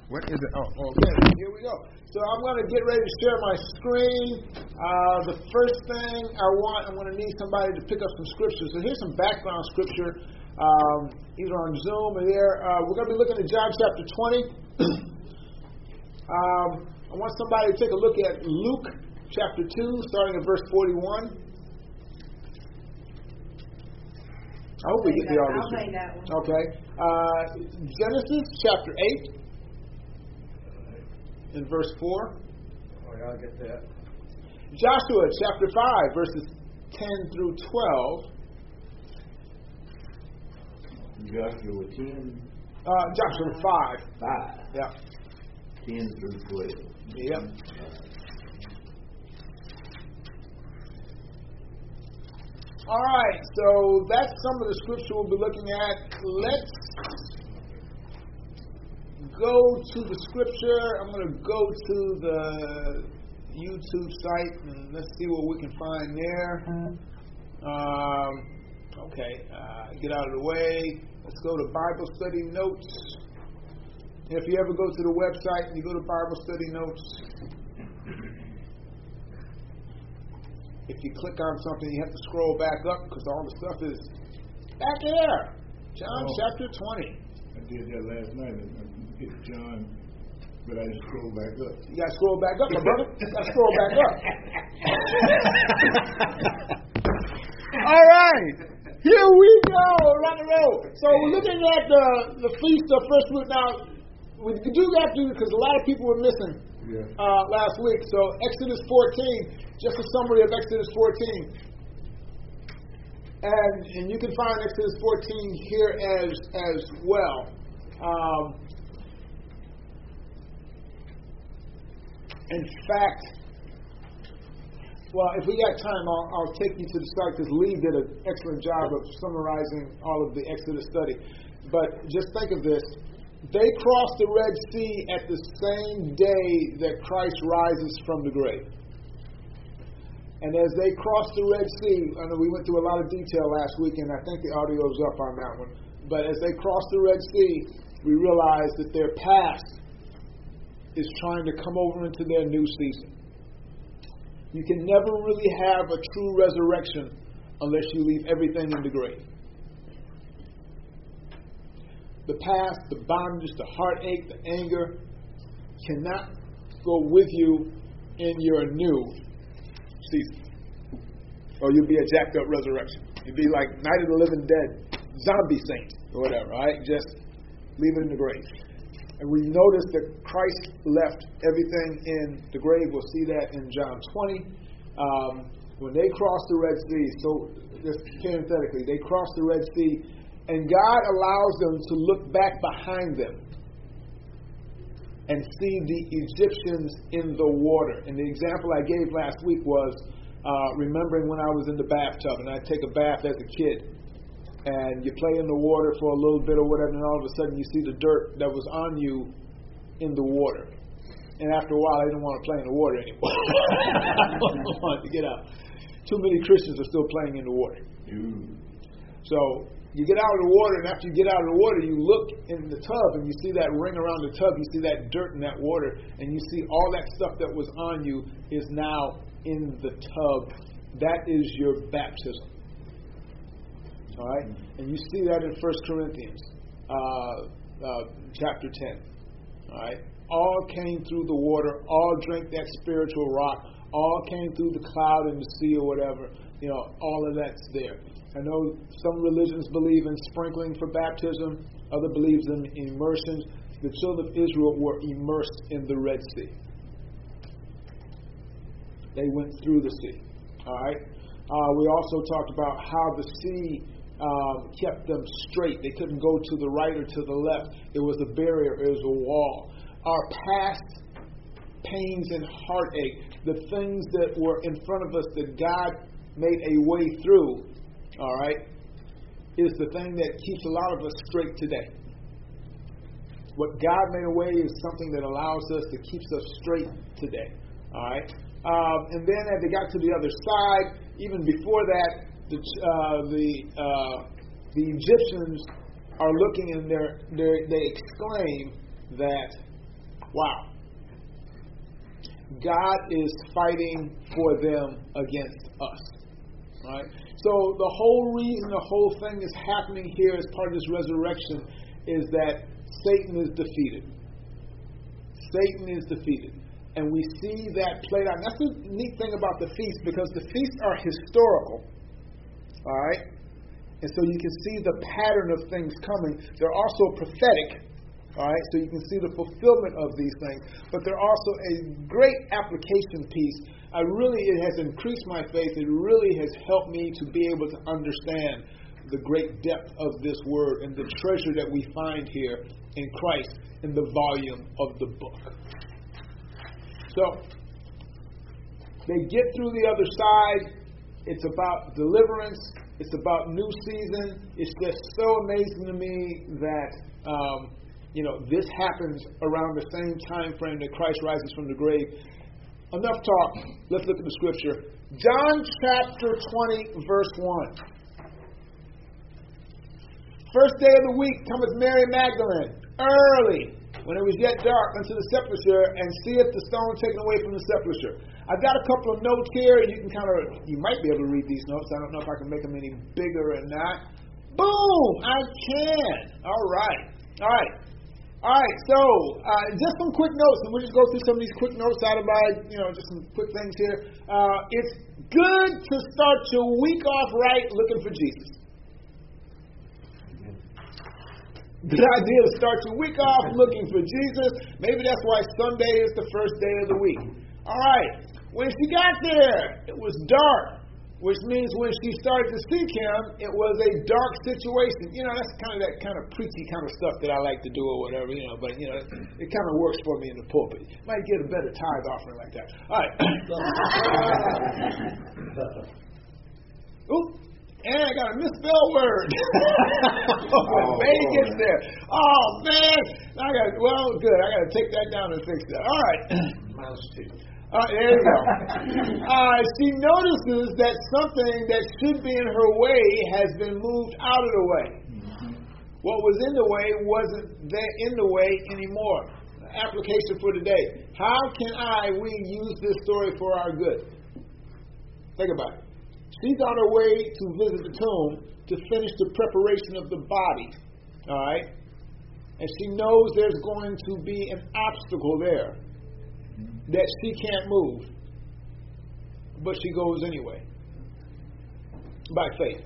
What is it? Oh, okay. Here we go. So I'm going to get ready to share my screen. The first thing I'm going to need somebody to pick up some scripture. So here's some background scripture, either on Zoom or there. We're going to be looking at John chapter 20. I want somebody to take a look at Luke chapter 2, starting at verse 41. I hope we get the audio. I'll play that one. Okay. Genesis chapter 8. In verse 4. Oh, yeah, I'll get that. Joshua chapter 5, verses 10 through 12. Joshua 10. Joshua 5. 5. Yeah. 10 through 12. Yep. All right, so that's some of the scripture we'll be looking at. Let's go to the scripture. I'm going to go to the YouTube site and let's see what we can find there. Get out of the way. Let's go to Bible study notes. If you ever go to the website and you go to Bible study notes, if you click on something, you have to scroll back up because all the stuff is back there. John chapter 20. I did that last night. I hit John, but I just scrolled back up. You got to scroll back up, my brother. You got to scroll back up. All right. Here we go. Rock and roll. So we're looking at the Feast of First Fruit. Now, we do that because a lot of people were missing last week. So Exodus 14, just a summary of Exodus 14. And you can find Exodus 14 here as well. In fact, well, if we got time, I'll take you to the site because Lee did an excellent job of summarizing all of the Exodus study. But just think of this. They crossed the Red Sea at the same day that Christ rises from the grave. And as they crossed the Red Sea, I know we went through a lot of detail last week, and I think the audio is up on that one. But as they crossed the Red Sea, we realized that their past is trying to come over into their new season. You can never really have a true resurrection unless you leave everything in the grave. The past, the bondage, the heartache, the anger cannot go with you in your new season. Or you'll be a jacked up resurrection. You'll be like Night of the Living Dead, zombie saint, or whatever, right? Just leave it in the grave. And we notice that Christ left everything in the grave. We'll see that in John 20. When they crossed the Red Sea, so just parenthetically, they crossed the Red Sea, and God allows them to look back behind them and see the Egyptians in the water. And the example I gave last week was remembering when I was in the bathtub, and I'd take a bath as a kid. And you play in the water for a little bit or whatever, and all of a sudden you see the dirt that was on you in the water. And after a while, I didn't want to play in the water anymore. I wanted to get out. Too many Christians are still playing in the water. So you get out of the water, and after you get out of the water, you look in the tub, and you see that ring around the tub. You see that dirt in that water, and you see all that stuff that was on you is now in the tub. That is your baptism. All right? And you see that in 1 Corinthians chapter 10. All right? All came through the water. All drank that spiritual rock. All came through the cloud and the sea or whatever. You know, all of that's there. I know some religions believe in sprinkling for baptism. Other believes in immersion. The children of Israel were immersed in the Red Sea. They went through the sea. All right? We also talked about how the sea kept them straight. They couldn't go to the right or to the left. It was a barrier. It was a wall. Our past pains and heartache, the things that were in front of us that God made a way through, all right, is the thing that keeps a lot of us straight today. What God made a way is something that allows us to keep us straight today. All right. And then as they got to the other side, even before that, the Egyptians are looking and they exclaim that Wow. God is fighting for them against us. Right? So the whole reason the whole thing is happening here as part of this resurrection is that Satan is defeated. Satan is defeated. And we see that played out. And that's the neat thing about the feast, because the feasts are historical. All right? And so you can see the pattern of things coming. They're also prophetic. All right? So you can see the fulfillment of these things. But they're also a great application piece. It has increased my faith. It really has helped me to be able to understand the great depth of this word and the treasure that we find here in Christ in the volume of the book. So, they get through the other side. It's about deliverance. It's about new season. It's just so amazing to me that, this happens around the same time frame that Christ rises from the grave. Enough talk. Let's look at the scripture. John chapter 20, verse 1. First day of the week cometh Mary Magdalene, early, when it was yet dark, unto the sepulchre, and seeth the stone taken away from the sepulchre. I've got a couple of notes here, and you might be able to read these notes. I don't know if I can make them any bigger or not. Boom! I can. All right. So just some quick notes, and we'll just go through some of these quick notes out of my, just some quick things here. It's good to start your week off right looking for Jesus. Good idea to start your week off looking for Jesus. Maybe that's why Sunday is the first day of the week. All right. When she got there, it was dark, which means when she started to seek him, it was a dark situation. That's that kind of preachy kind of stuff that I like to do or whatever, but, it kind of works for me in the pulpit. Might get a better tithe offering like that. All right. Oop. And I got a misspelled word. When May gets there. Oh, man. Good. I got to take that down and fix that. All right. Mouse too. There you go. She notices that something that should be in her way has been moved out of the way. What was in the way wasn't there in the way anymore. Application for today. How can we use this story for our good? Think about it. She's on her way to visit the tomb to finish the preparation of the body. All right? And she knows there's going to be an obstacle there that she can't move. But she goes anyway. By faith.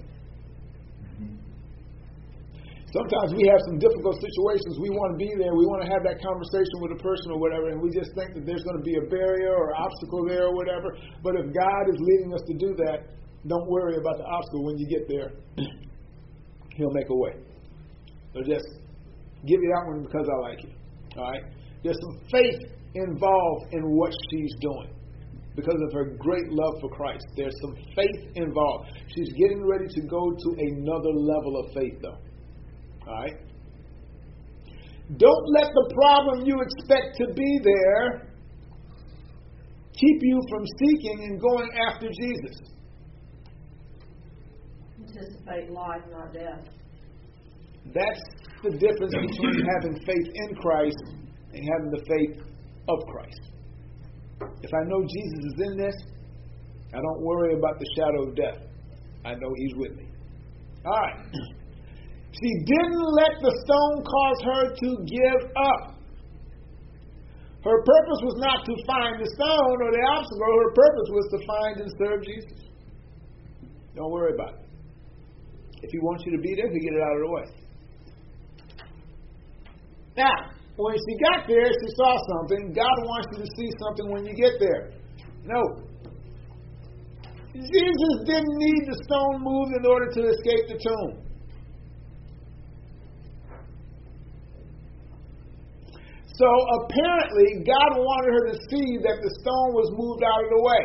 Sometimes we have some difficult situations. We want to be there. We want to have that conversation with a person or whatever, and we just think that there's going to be a barrier or obstacle there or whatever. But if God is leading us to do that, don't worry about the obstacle. When you get there, he'll make a way. So just give you that one because I like it. All right? There's some faith involved in what she's doing because of her great love for Christ. There's some faith involved. She's getting ready to go to another level of faith, though. All right? Don't let the problem you expect to be there keep you from seeking and going after Jesus. Anticipate life, not death. That's the difference between having faith in Christ and having the faith of Christ. If I know Jesus is in this, I don't worry about the shadow of death. I know he's with me. All right. She didn't let the stone cause her to give up. Her purpose was not to find the stone or the obstacle. Her purpose was to find and serve Jesus. Don't worry about it. If he wants you to be there, he'll get it out of the way. Now, when she got there, she saw something. God wants you to see something when you get there. No. Jesus didn't need the stone moved in order to escape the tomb. So apparently, God wanted her to see that the stone was moved out of the way.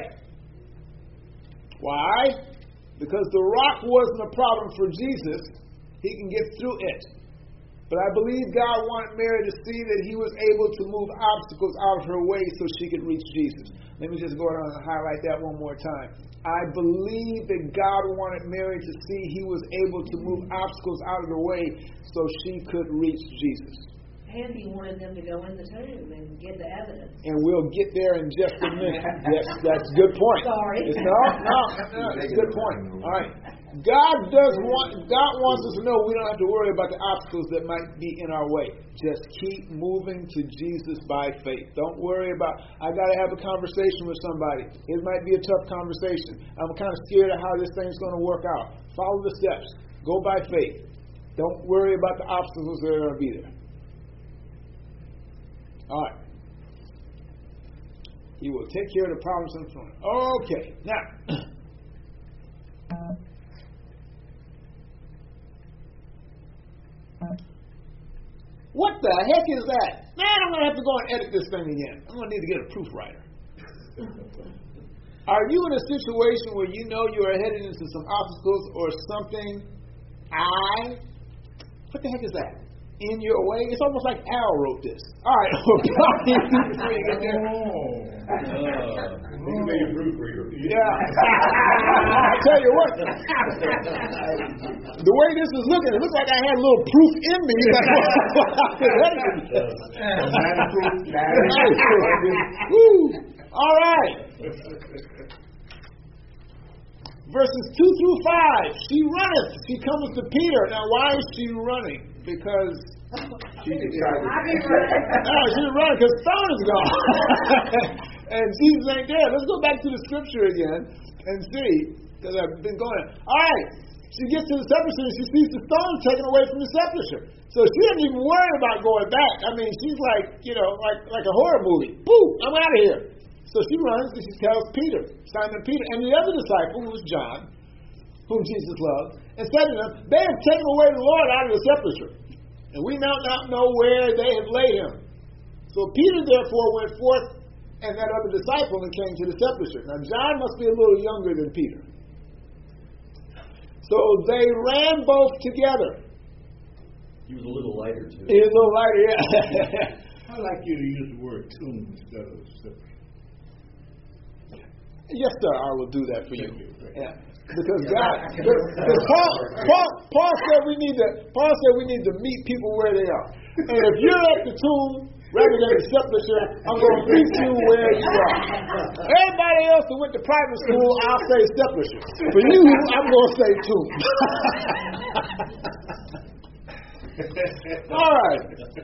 Why? Because the rock wasn't a problem for Jesus. He can get through it. But I believe God wanted Mary to see that he was able to move obstacles out of her way so she could reach Jesus. Let me just go ahead and highlight that one more time. I believe that God wanted Mary to see he was able to move obstacles out of the way so she could reach Jesus. Andy wanted them to go in the tomb and get the evidence. And we'll get there in just a minute. Yes, that's a good point. Sorry. No, it's a good point. All right. God wants us to know we don't have to worry about the obstacles that might be in our way. Just keep moving to Jesus by faith. Don't worry about, I got to have a conversation with somebody. It might be a tough conversation. I'm kind of scared of how this thing's going to work out. Follow the steps. Go by faith. Don't worry about the obstacles that are going to be there. All right. He will take care of the problems in front. Okay. Now. What the heck is that? Man, I'm going to have to go and edit this thing again. I'm going to need to get a proofwriter. Are you in a situation where you know you are headed into some obstacles or something? What the heck is that? In your way? It's almost like Al wrote this. All right. Before you get there. You made a proofreader. Yeah. I tell you what. The way this is looking, it looks like I had a little proof in me. All right. Verses 2 through 5. She runneth. She comes to Peter. Now, why is she running? Because she's excited. She's running because Stone is gone. And Jesus ain't there. Let's go back to the scripture again and see, because I've been going. All right. She gets to the sepulchre and she sees the stone taken away from the sepulchre. So she doesn't even worry about going back. I mean, she's like, like a horror movie. Boom, I'm out of here. So she runs and she tells Peter, Simon Peter, and the other disciple, who was John, whom Jesus loved, and said to them, they have taken away the Lord out of the sepulchre, and we now not know where they have laid him. So Peter therefore went forth and that other disciple and came to the sepulchre. Now John must be a little younger than Peter. So they ran both together. He was a little lighter too. He was a little lighter, yeah. I'd like you to use the word tomb instead of sepulchre. Yes, sir, I will do that for you. Yeah. Because Paul said we need to meet people where they are. And if you're at the tomb rather than the sepulchre, I'm going to meet you where you are. Everybody else who went to private school, I'll say sepulchre. For you, I'm going to say tomb. All right.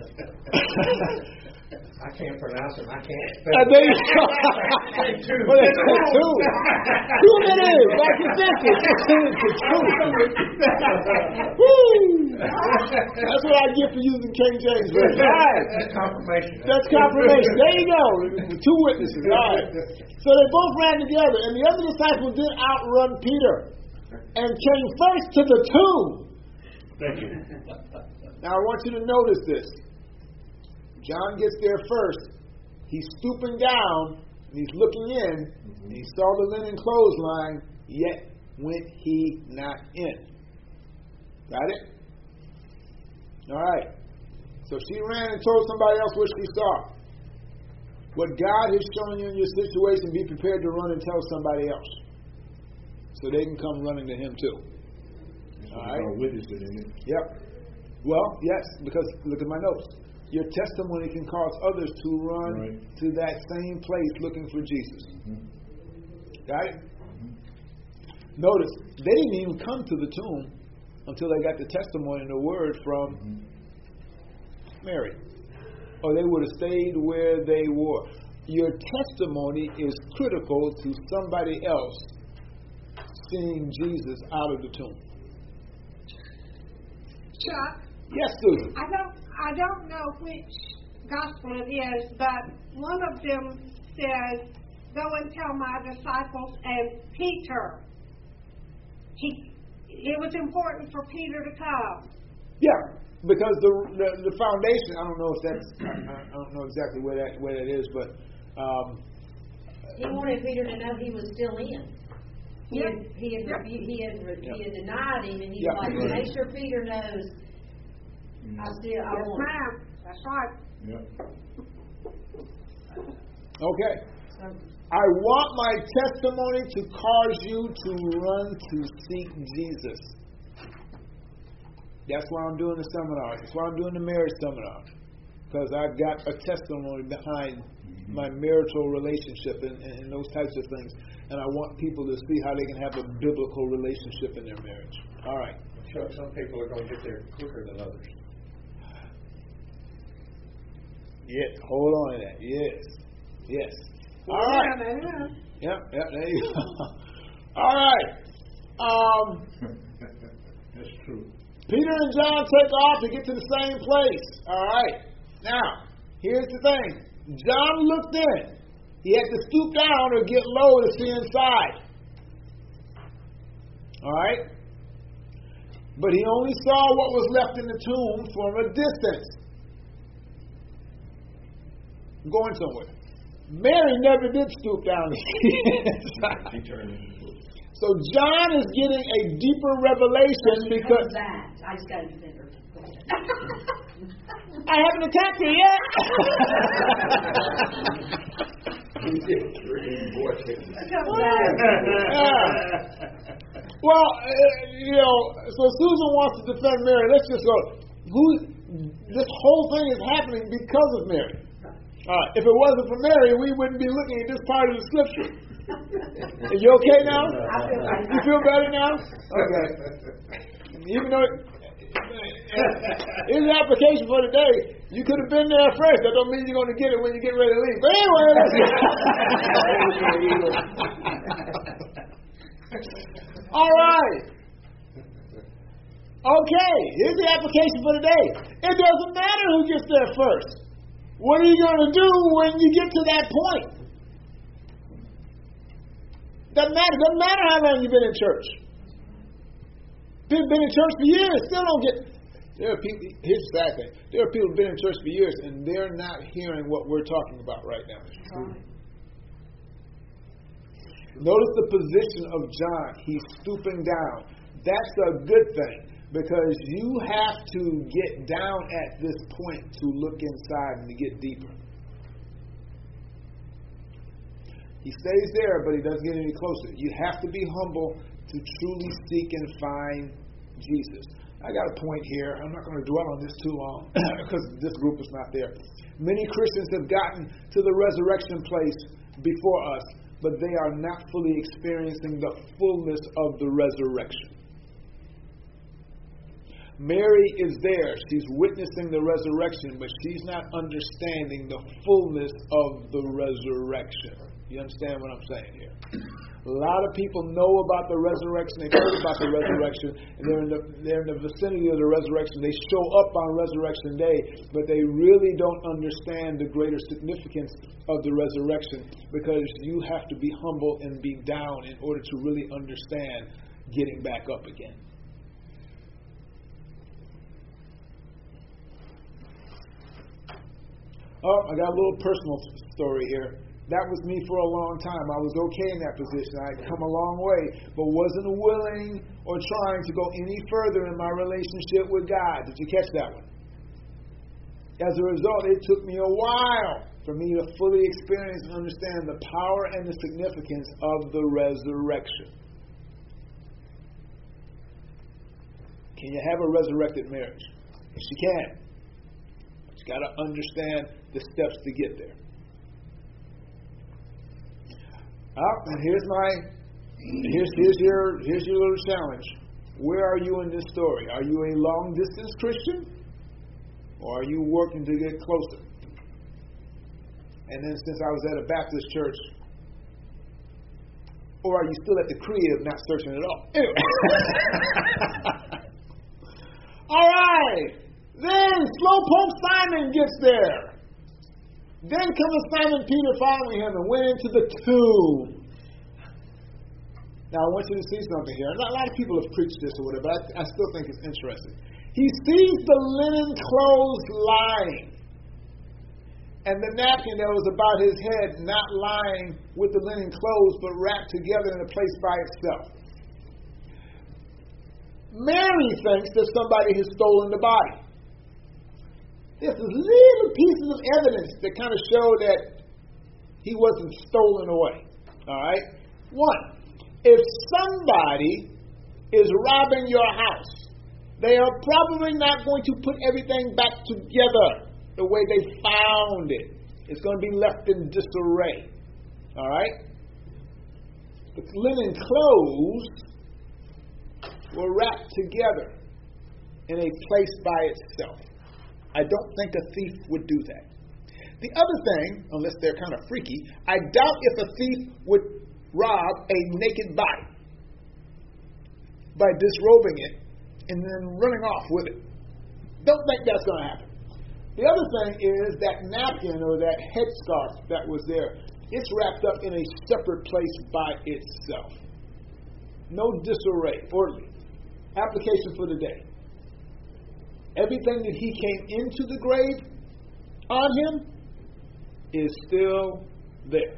I can't pronounce them. I can't spell There you go. Well, they say two. Two it is. Like you said, it's two. Woo! That's what I get for using King James Version. All right. That's confirmation. That's confirmation. There you go. Two witnesses. All right. So they both ran together, and the other disciple did outrun Peter and came first to the tomb. Thank you. Now I want you to notice this. John gets there first. He's stooping down, and he's looking in, and he saw the linen clothesline, yet went he not in. Got it? All right. So she ran and told somebody else what she saw. What God has shown you in your situation, be prepared to run and tell somebody else, so they can come running to him too. All right. Witnessing in it. Yep. Well, yes, because look at my notes. Your testimony can cause others to run to that same place looking for Jesus. Mm-hmm. Got it? Mm-hmm. Notice, they didn't even come to the tomb until they got the testimony and the word from Mary. Or they would have stayed where they were. Your testimony is critical to somebody else seeing Jesus out of the tomb. Chuck? Yes, Susan. I don't know which gospel it is, but one of them says, "Go and tell my disciples and Peter." It was important for Peter to come. Yeah, because the foundation. I don't know if that's. I don't know exactly where that is, but he wanted Peter to know he was still in. He had denied him, and he's like, make sure Peter knows. I want. Ma'am. That's right. Yep. Okay. I want my testimony to cause you to run to seek Jesus. That's why I'm doing the seminar. That's why I'm doing the marriage seminar. because I've got a testimony behind my marital relationship and those types of things. And I want people to see how they can have a biblical relationship in their marriage. All right. Sure, some people are going to get there quicker than others. Yes, hold on to that. Yes. All right. Yep, there you go. All right. That's true. Peter and John take off to get to the same place. All right. Now, here's the thing. John looked in. He had to stoop down or get low to see inside. All right? But he only saw what was left in the tomb from a distance. I'm going somewhere. Mary never did stoop down to see inside. So John is getting a deeper revelation because... I just got to defend her. I haven't attacked her yet. Well, so Susan wants to defend Mary. Let's just go. This whole thing is happening because of Mary. If it wasn't for Mary, we wouldn't be looking at this part of the scripture. Are you okay now? I feel better. You feel better now? Okay. Even though here's the application for today. You could have been there first. That don't mean you're going to get it when you get ready to leave. But anyway, all right. Okay, here's the application for today. It doesn't matter who gets there first. What are you going to do when you get to that point? Doesn't matter. Doesn't matter how long you've been in church. People been in church for years, still don't get. There are people. Here's the sad thing. There are people who've been in church for years, and they're not hearing what we're talking about right now. Notice the position of John. He's stooping down. That's a good thing, because you have to get down at this point to look inside and to get deeper. He stays there, but he doesn't get any closer. You have to be humble to truly seek and find Jesus. I got a point here. I'm not going to dwell on this too long because this group is not there. Many Christians have gotten to the resurrection place before us, but they are not fully experiencing the fullness of the resurrection. Mary is there. She's witnessing the resurrection, but she's not understanding the fullness of the resurrection. You understand what I'm saying here? A lot of people know about the resurrection. They've heard about the resurrection, and they're in the vicinity of the resurrection. They show up on Resurrection Day, but they really don't understand the greater significance of the resurrection, because you have to be humble and be down in order to really understand getting back up again. Oh, I got a little personal story here. That was me for a long time. I was okay in that position. I'd come a long way, but wasn't willing or trying to go any further in my relationship with God. Did you catch that one? As a result, it took me a while for me to fully experience and understand the power and the significance of the resurrection. Can you have a resurrected marriage? Yes, you can. But you got to understand the steps to get there. And here's your little challenge. Where are you in this story? Are you a long distance Christian, or are you working to get closer? And then, since I was at a Baptist church, or are you still at the crib not searching at all? Anyway. All right. Then Slowpoke Simon gets there. Then comes Simon Peter following him and went into the tomb. Now, I want you to see something here. A lot of people have preached this or whatever, but I still think it's interesting. He sees the linen clothes lying, and the napkin that was about his head not lying with the linen clothes, but wrapped together in a place by itself. Mary thinks that somebody has stolen the body. There's little pieces of evidence that kind of show that he wasn't stolen away. All right? One, if somebody is robbing your house, they are probably not going to put everything back together. the way they found it. It's going to be left in disarray. All right? The linen clothes were wrapped together in a place by itself. I don't think a thief would do that. The other thing, unless they're kind of freaky, I doubt if a thief would rob a naked body by disrobing it and then running off with it. Don't think that's going to happen. The other thing is that napkin or that headscarf that was there, it's wrapped up in a separate place by itself. No disarray. Orderly. Application for the day. Everything that he came into the grave on him is still there.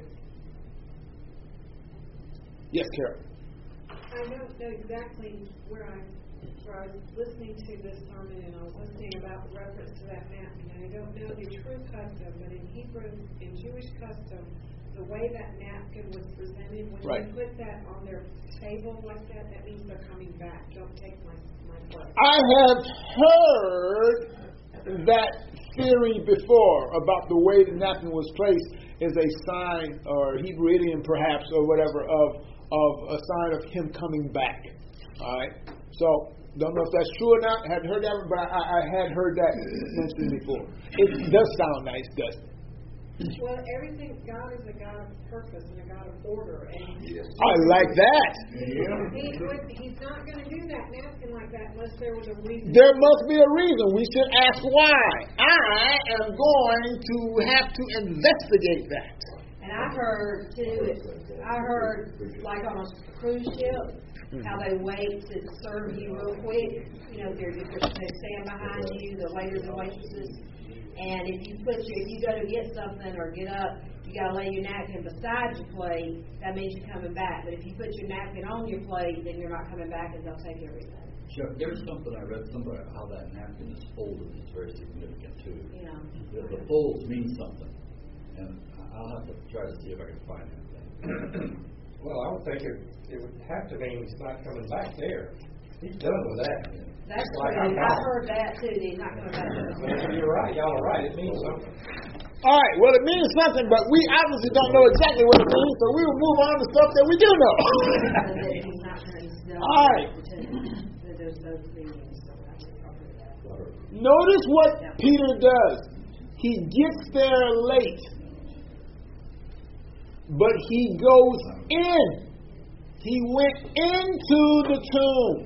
Yes, Carol. I don't know exactly where I was listening to this sermon, and I was listening about reference to that napkin. I don't know the true custom, but in Hebrew, in Jewish custom, the way that napkin was presented, when you put that on their table like that, that means they're coming back. Don't take my place. I have heard that theory before about the way the napkin was placed is a sign, or Hebrew idiom perhaps, or whatever, of a sign of him coming back. All right? So, don't know if that's true or not. I hadn't heard that one, but I had heard that mentioned before. It does sound nice, doesn't it? Well, everything, God is a God of purpose and a God of order. And I like that. He's not going to do that napkin like that unless there was a reason. There must be a reason. We should ask why. I am going to have to investigate that. And I heard, too, like on a cruise ship, how they wait to serve you real quick. You know, they stand behind you, the waiters and waitresses. And if you go to get something or get up, you got to lay your napkin beside your plate. That means you're coming back. But if you put your napkin on your plate, then you're not coming back, and they'll take everything. Sure. There's something I read somewhere about how that napkin is folded is very significant too. Yeah. The folds mean something, and I'll have to try to see if I can find anything. Well, I would think it would have to mean he's not coming back there. He's done with that. That's like true. I heard that too. He's not coming back. Well, you're right. Y'all are right. It means something. All right. Well, it means something, but we obviously don't know exactly what it means, so we will move on to stuff that we do know. All right. Notice what Peter does. He gets there late, but he goes in. He went into the tomb.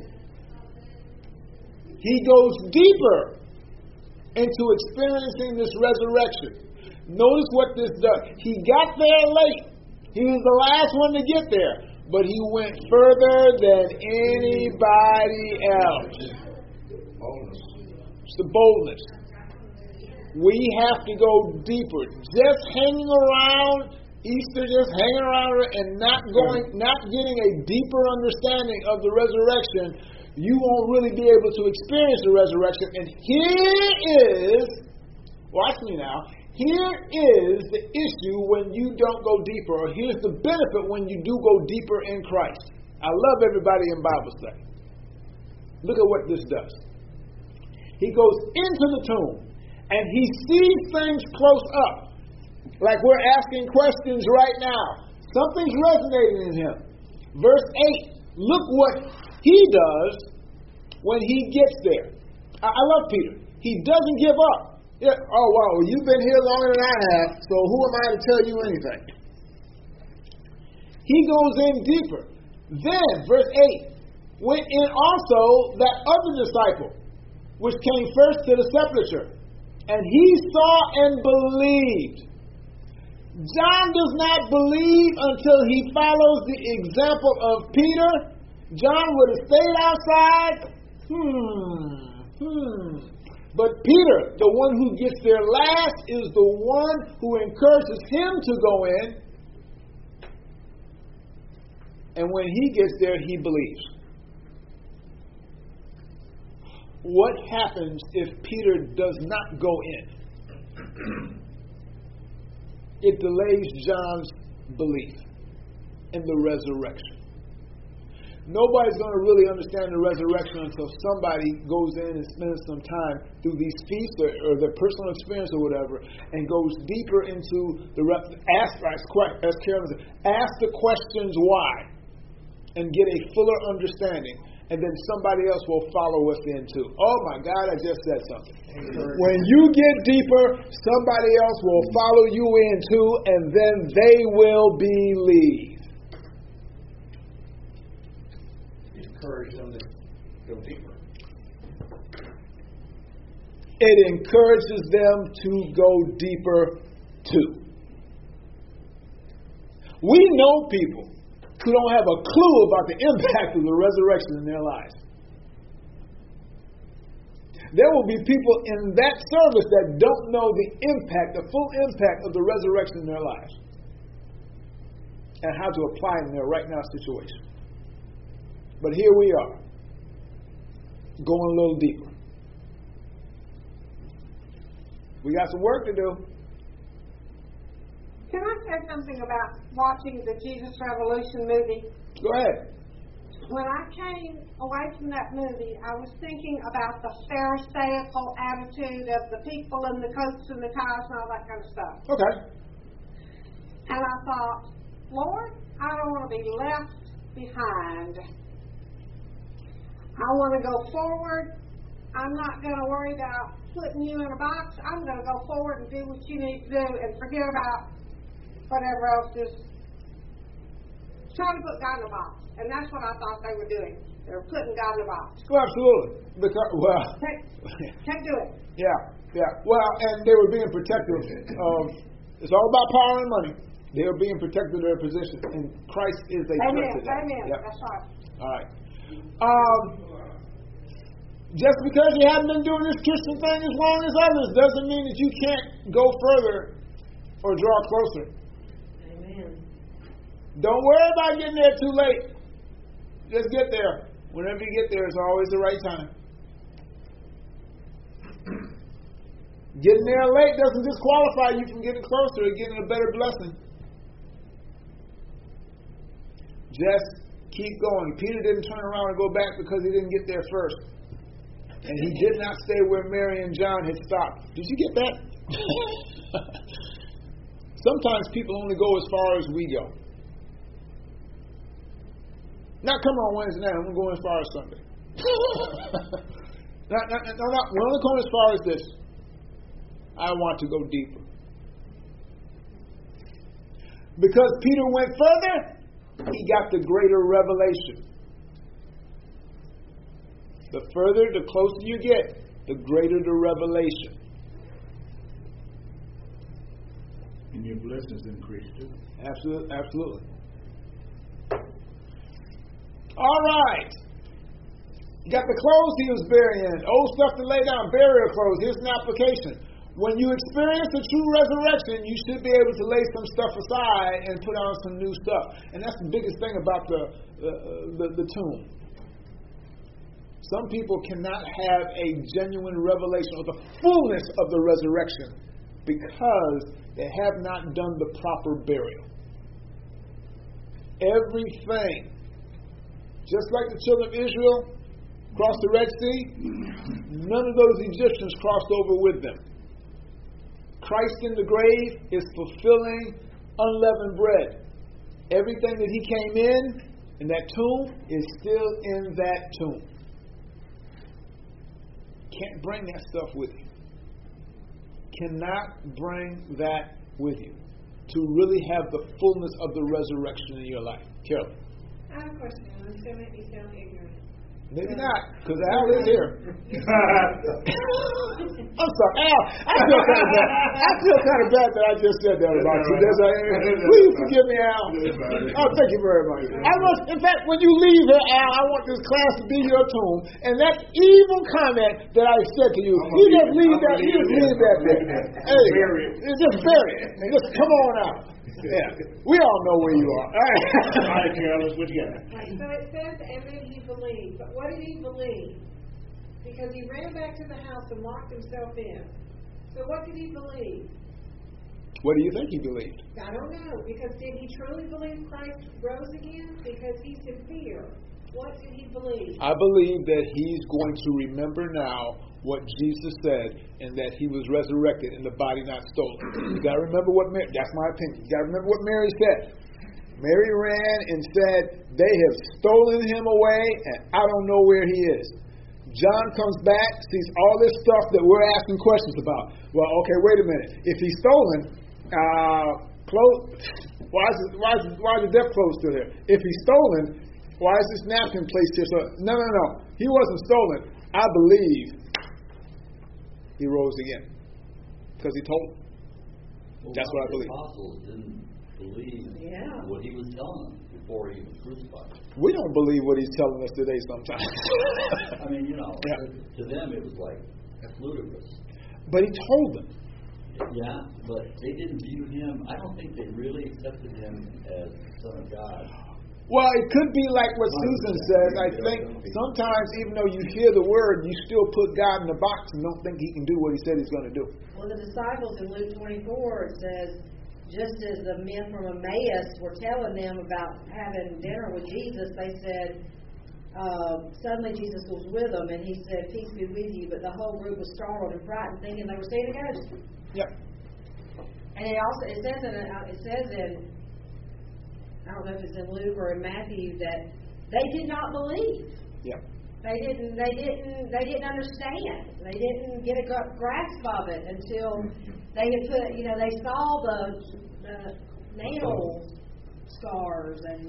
He goes deeper into experiencing this resurrection. Notice what this does. He got there late. He was the last one to get there, but he went further than anybody else. Boldness. It's the boldness. We have to go deeper. Just hanging around Easter, just hanging around and not getting a deeper understanding of the resurrection, you won't really be able to experience the resurrection. And here is, watch me now, here is the issue when you don't go deeper, or here's the benefit when you do go deeper in Christ. I love everybody in Bible study. Look at what this does. He goes into the tomb, and he sees things close up. Like we're asking questions right now. Something's resonating in him. Verse 8, look what he does when he gets there. I love Peter. He doesn't give up. Yeah, oh, wow, well, you've been here longer than I have, so who am I to tell you anything? He goes in deeper. Then, verse 8, went in also that other disciple, which came first to the sepulchre, and he saw and believed. John does not believe until he follows the example of Peter. John would have stayed outside. But Peter, the one who gets there last, is the one who encourages him to go in. And when he gets there, he believes. What happens if Peter does not go in? It delays John's belief in the resurrection. Nobody's going to really understand the resurrection until somebody goes in and spends some time through these feasts or their personal experience or whatever, and goes deeper into the ask the questions why, and get a fuller understanding, and then somebody else will follow us in too. Oh my God, I just said something. When you get deeper, somebody else will follow you in too, and then they will believe. Encourage them to go deeper. It encourages them to go deeper too. We know people who don't have a clue about the impact of the resurrection in their lives. There will be people in that service that don't know the impact, the full impact of the resurrection in their lives, and how to apply it in their right now situation. But here we are, going a little deeper. We got some work to do. Can I say something about watching the Jesus Revolution movie? Go ahead. When I came away from that movie, I was thinking about the pharisaical attitude of the people in the coats and the ties and all that kind of stuff. Okay. And I thought, Lord, I don't want to be left behind. I want to go forward. I'm not going to worry about putting you in a box. I'm going to go forward and do what you need to do and forget about whatever else is trying to put God in a box. And that's what I thought they were doing. They were putting God in a box. Well, absolutely. Because, well, Can't do it. Yeah. Well, and they were being protective of, it's all about power and money. They were being protective of their position. And Christ is a Amen. threat to that. Amen. Yep. That's right. All right. Just because you haven't been doing this Christian thing as long as others doesn't mean that you can't go further or draw closer. Amen. Don't worry about getting there too late. Just get there. Whenever you get there, it's always the right time. Getting there late doesn't disqualify you from getting closer or getting a better blessing. Just keep going. Peter didn't turn around and go back because he didn't get there first. And he did not stay where Mary and John had stopped. Did you get that? Sometimes people only go as far as we go. Not come on Wednesday night, I'm going as far as Sunday. We're only going as far as this. I want to go deeper. Because Peter went further, he got the greater revelation. The further, the closer you get, the greater the revelation. And your blessings increase too. Absolutely. All right. You got the clothes he was burying. Old stuff to lay down, burial clothes. Here's an application. When you experience the true resurrection, you should be able to lay some stuff aside and put on some new stuff. And that's the biggest thing about the tomb. Some people cannot have a genuine revelation of the fullness of the resurrection because they have not done the proper burial. Everything, just like the children of Israel crossed the Red Sea, none of those Egyptians crossed over with them. Christ in the grave is fulfilling unleavened bread. Everything that he came in that tomb, is still in that tomb. Can't bring that stuff with you. Cannot bring that with you to really have the fullness of the resurrection in your life. Carolyn. I have a question. It's going to make me sound ignorant. Maybe not, because Al is here. I'm sorry, Al. I feel kind of bad that I just said that about you. Please forgive me, Al. Oh, thank you very much. In fact, when you leave here, Al, I want this class to be your tomb. And that evil comment that I said to you, you just leave that. You just leave that there. Hey, just bury it. Just come on out. Yeah, we all know where you are. All right, Carolyn, what you got? Right, so it says, and then he believed. But what did he believe? Because he ran back to the house and locked himself in. So what did he believe? What do you think he believed? I don't know. Because did he truly believe Christ rose again? Because he's in fear. What did he believe? I believe that he's going to remember now what Jesus said, and that he was resurrected and the body not stolen. You got to remember what Mary, that's my opinion. You got to remember what Mary said. Mary ran and said, they have stolen him away, and I don't know where he is. John comes back, sees all this stuff that we're asking questions about. Well, okay, wait a minute. If he's stolen, why is the death clothes still here? If he's stolen, why is this napkin placed here? So, no. He wasn't stolen. I believe he rose again. Because he told them. Well, that's what I believe. The apostles didn't believe what he was telling them before he was crucified. We don't believe what he's telling us today sometimes. I mean, to them it was like, that's ludicrous. But he told them. Yeah, but they didn't view him, I don't think they really accepted him as the Son of God. Well, it could be like what Susan says. I think sometimes, even though you hear the word, you still put God in the box and don't think he can do what he said he's going to do. Well, the disciples in Luke 24, it says, just as the men from Emmaus were telling them about having dinner with Jesus, they said, suddenly Jesus was with them, and he said, peace be with you. But the whole group was startled and frightened, thinking they were seeing a ghost. Yep. And it says in I don't know if it's in Luke or in Matthew, that they did not believe. Yeah. They didn't understand. They didn't get a grasp of it until they had put, they saw the nail scars and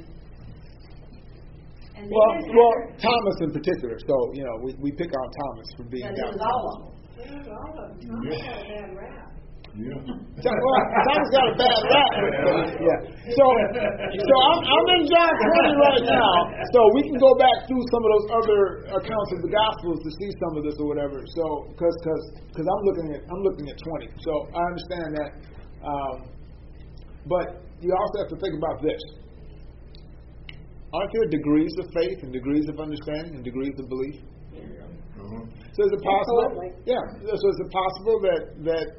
well, Thomas in particular. So we pick on Thomas for being down. It was all of them. It was all of them. Thomas got a bad rap. Yeah. Thomas got a bad rap. Yeah. So I'm in John 20 right now. So we can go back through some of those other accounts of the Gospels to see some of this or whatever. So because I'm looking at 20. So I understand that. But you also have to think about this. Aren't there degrees of faith and degrees of understanding and degrees of belief? Uh-huh. So is it possible? Absolutely. Yeah. So is it possible that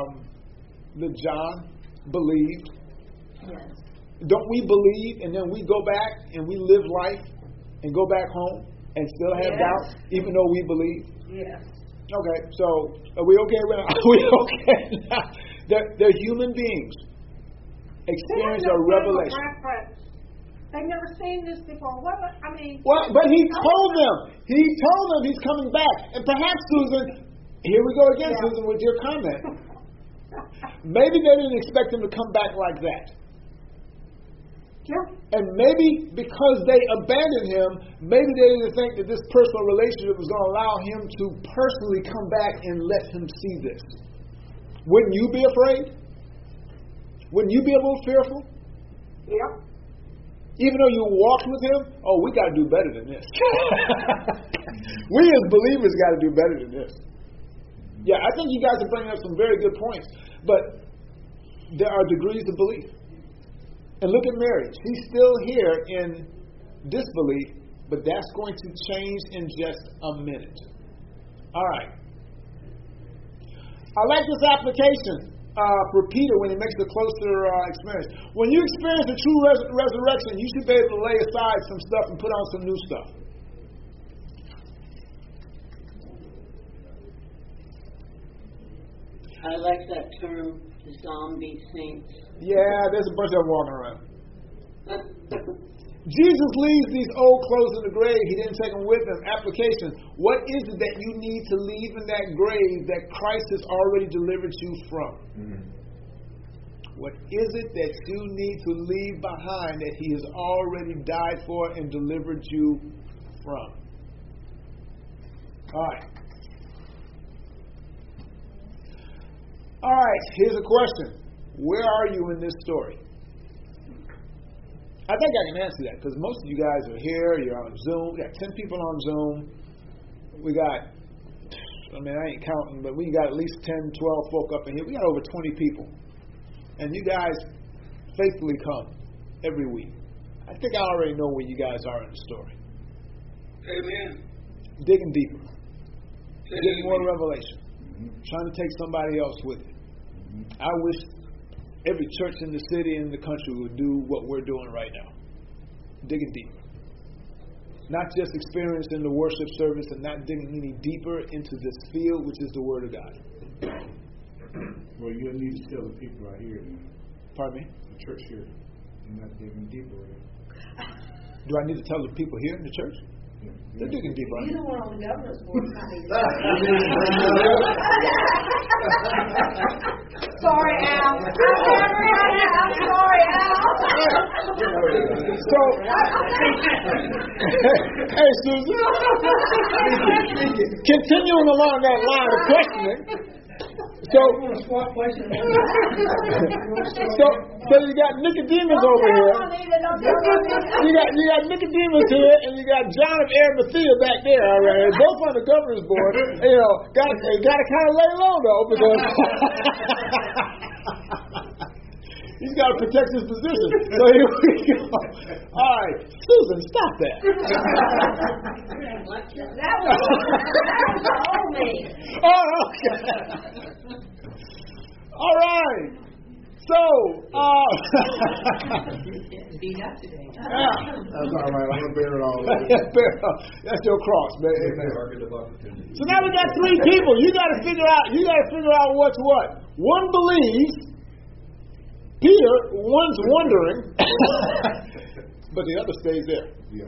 John believed? Yes. Don't we believe and then we go back and we live life and go back home and still have doubt even though we believe? Yes. Okay. So are we okay with? Are we okay? They're human beings. Experience a revelation. They've never seen this before. Well, but he told them. He told them he's coming back. And perhaps, Susan, here we go again, Susan, with your comment. Maybe they didn't expect him to come back like that. Yeah. And maybe because they abandoned him, maybe they didn't think that this personal relationship was going to allow him to personally come back and let him see this. Wouldn't you be afraid? Wouldn't you be a little fearful? Yep. Even though you walked with him, we got to do better than this. We as believers got to do better than this. Yeah, I think you guys are bringing up some very good points. But there are degrees of belief. And look at Mary. She's still here in disbelief, but that's going to change in just a minute. All right. I like this application. For Peter, when he makes a closer experience. When you experience the true resurrection, you should be able to lay aside some stuff and put on some new stuff. I like that term, zombie saints. Yeah, there's a bunch of them walking around. Jesus leaves these old clothes in the grave. He didn't take them with him. Application. What is it that you need to leave in that grave that Christ has already delivered you from? Mm-hmm. What is it that you need to leave behind that he has already died for and delivered you from? All right. All right, here's a question. Where are you in this story? I think I can answer that because most of you guys are here. You're on Zoom. We got 10 people on Zoom. We got, I ain't counting, but we got at least 10, 12 folk up in here. We got over 20 people. And you guys faithfully come every week. I think I already know where you guys are in the story. Amen. Digging deeper. Getting more revelation. Trying to take somebody else with you. I wish every church in the city and in the country would do what we're doing right now. Digging deeper. not just experiencing the worship service and not digging any deeper into this field, which is the Word of God. Well, you'll need to tell the people right here, Pardon me? the church here, you're not digging deeper in. Do I need to tell the people here in the church? Yeah. They're digging deeper. You the one on the governor's board. Sorry, Al. I'm sorry, Al. So, hey, Susan. Continuing along that line of questioning. So you got Nicodemus over here. You got Nicodemus here, and you got John of Arimathea back there. All right, both on the governor's board. You know, got to kind of lay low though, because he's got to protect his position. So here we go. All right, Susan, stop that. That was all me. Oh, okay. All right. So, Beat up today. That's all right. I'm gonna bear it all. That's your cross, man. Amen. So now we got three people. You got to figure out what's what. One believes. Peter, one's wondering, but the other stays there. Yeah.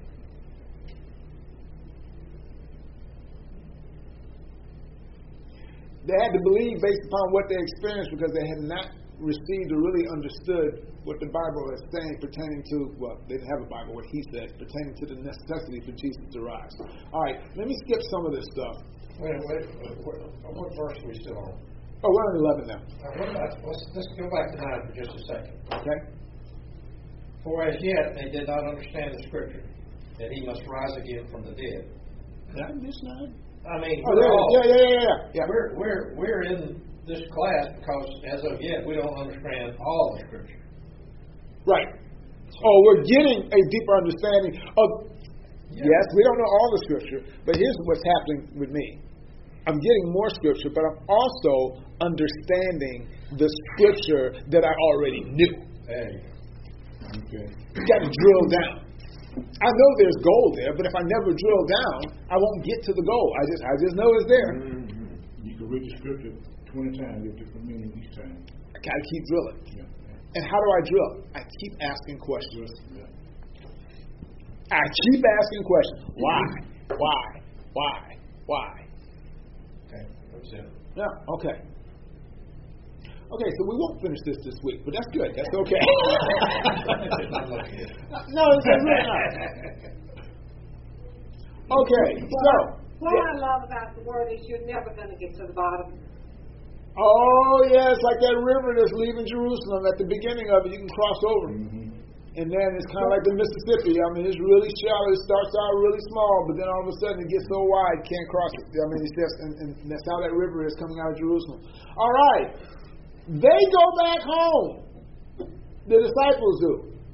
They had to believe based upon what they experienced because they had not received or really understood what the Bible is saying pertaining to, well, they didn't have a Bible, what he said, pertaining to the necessity for Jesus to rise. All right, let me skip some of this stuff. Wait, what verse are we still on? Oh, we're on 11 now. Let's go back to 9 for just a second. Okay. For as yet they did not understand the Scripture, that he must rise again from the dead. Did I miss 9? I mean, Yeah. We're in this class because as of yet we don't understand all the Scripture. Right. Oh, we're getting a deeper understanding of. Yes, we don't know all the Scripture, but here's what's happening with me. I'm getting more Scripture, but I'm also understanding the Scripture that I already knew. Hey. Okay. You got to drill down. I know there's gold there, but if I never drill down, I won't get to the gold. I just know it's there. Mm-hmm. You can read the Scripture 20 times, get different meaning each time. I got to keep drilling. Yeah. And how do I drill? I keep asking questions. Yeah. I keep asking questions. Why? Okay, that's it. Yeah, okay. Okay, so we won't finish this week, but that's good. That's okay. No, it's really not. Okay, so. What I love about the Word is you're never going to get to the bottom. Oh, yeah, it's like that river that's leaving Jerusalem. At the beginning of it, you can cross over. Mm-hmm. And then it's kind of like the Mississippi. I mean, it's really shallow. It starts out really small, but then all of a sudden it gets so wide, you can't cross it. I mean, it's just, and that's how that river is coming out of Jerusalem. All right. They go back home. The disciples do.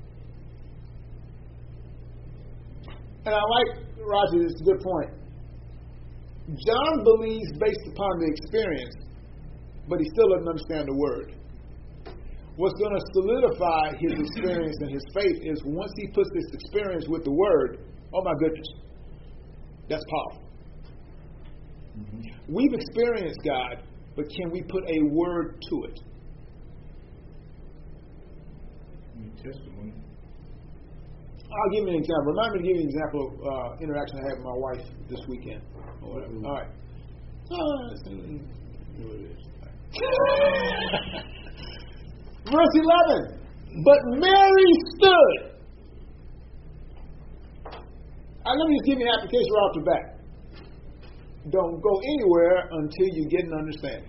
And I like, Roger, it's a good point. John believes based upon the experience, but he still doesn't understand the word. What's going to solidify his experience and his faith is once he puts this experience with the word, oh my goodness, that's powerful. Mm-hmm. We've experienced God, but can we put a word to it? Testimony. I'll give you an example. Remind me to give you an example of interaction I had with my wife this weekend. Or whatever. All right. Here it is. Verse 11. But Mary stood. Let me just give you an application right off the bat. Don't go anywhere until you get an understanding.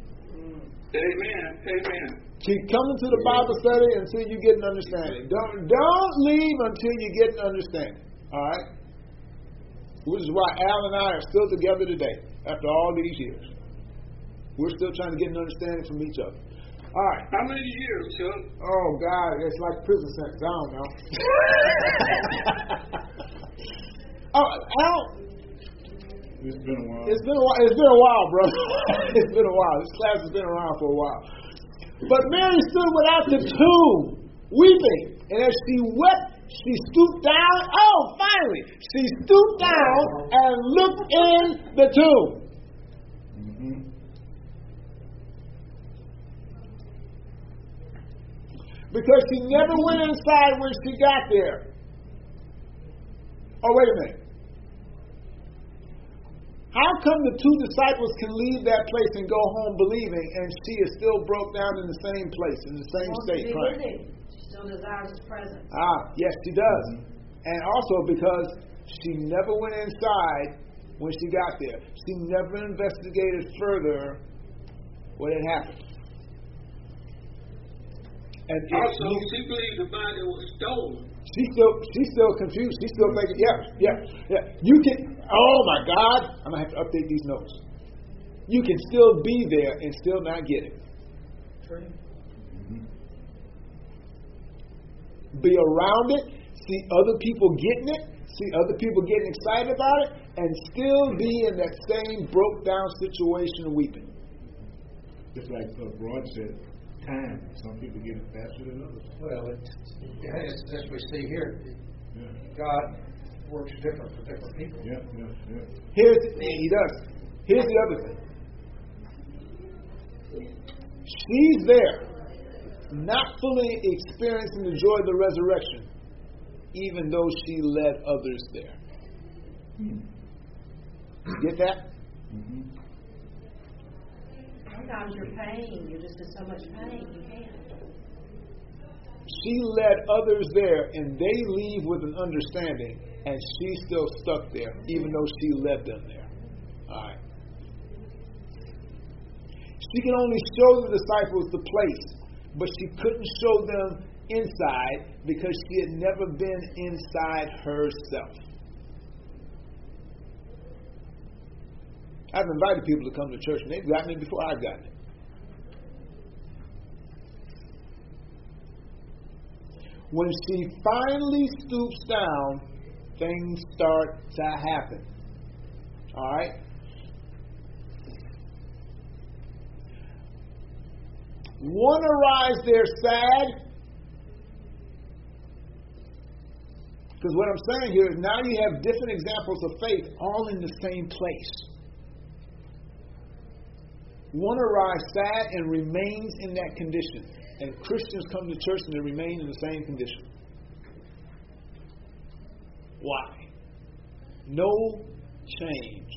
Amen. Keep coming to the Bible study until you get an understanding. Don't leave until you get an understanding. All right? Which is why Al and I are still together today after all these years. We're still trying to get an understanding from each other. All right. How many years, Chuck? Oh, God, it's like prison sentence. I don't know. Al, it's been a while. It's been a while, brother. It's been a while. This class has been around for a while. But Mary stood without the tomb, weeping. And as she wept, She stooped down. Oh, finally. She stooped down and looked in the tomb. Mm-hmm. Because she never went inside when she got there. Oh, wait a minute. How come the two disciples can leave that place and go home believing, and she is still broke down in the same place, in the same state? She still desires His presence. Yes, she does. And also because she never went inside when she got there. She never investigated further what had happened. And also, she believed the body was stolen. She's still confused. She's still thinking, yeah. You can, oh my God, I'm going to have to update these notes. You can still be there and still not get it. Be around it, see other people getting it, see other people getting excited about it, and still be in that same broke down situation weeping. Just like Broad said, time. Some people get it faster than others. Well, as we see here, Yeah. God works different for different people. Yeah. He does. Here's the other thing. She's there, not fully experiencing the joy of the resurrection, even though she led others there. Get that? Mm-hmm. Sometimes you're pain. You're just in so much pain. You can't. She led others there, and they leave with an understanding, and she's still stuck there, even though she led them there. All right. She can only show the disciples the place, but she couldn't show them inside because she had never been inside herself. I've invited people to come to church, and they've gotten it before I've gotten it. When she finally stoops down, things start to happen. All right? One arrives there sad. Because what I'm saying here is now you have different examples of faith all in the same place. One arrives sad and remains in that condition. And Christians come to church and they remain in the same condition. Why? No change.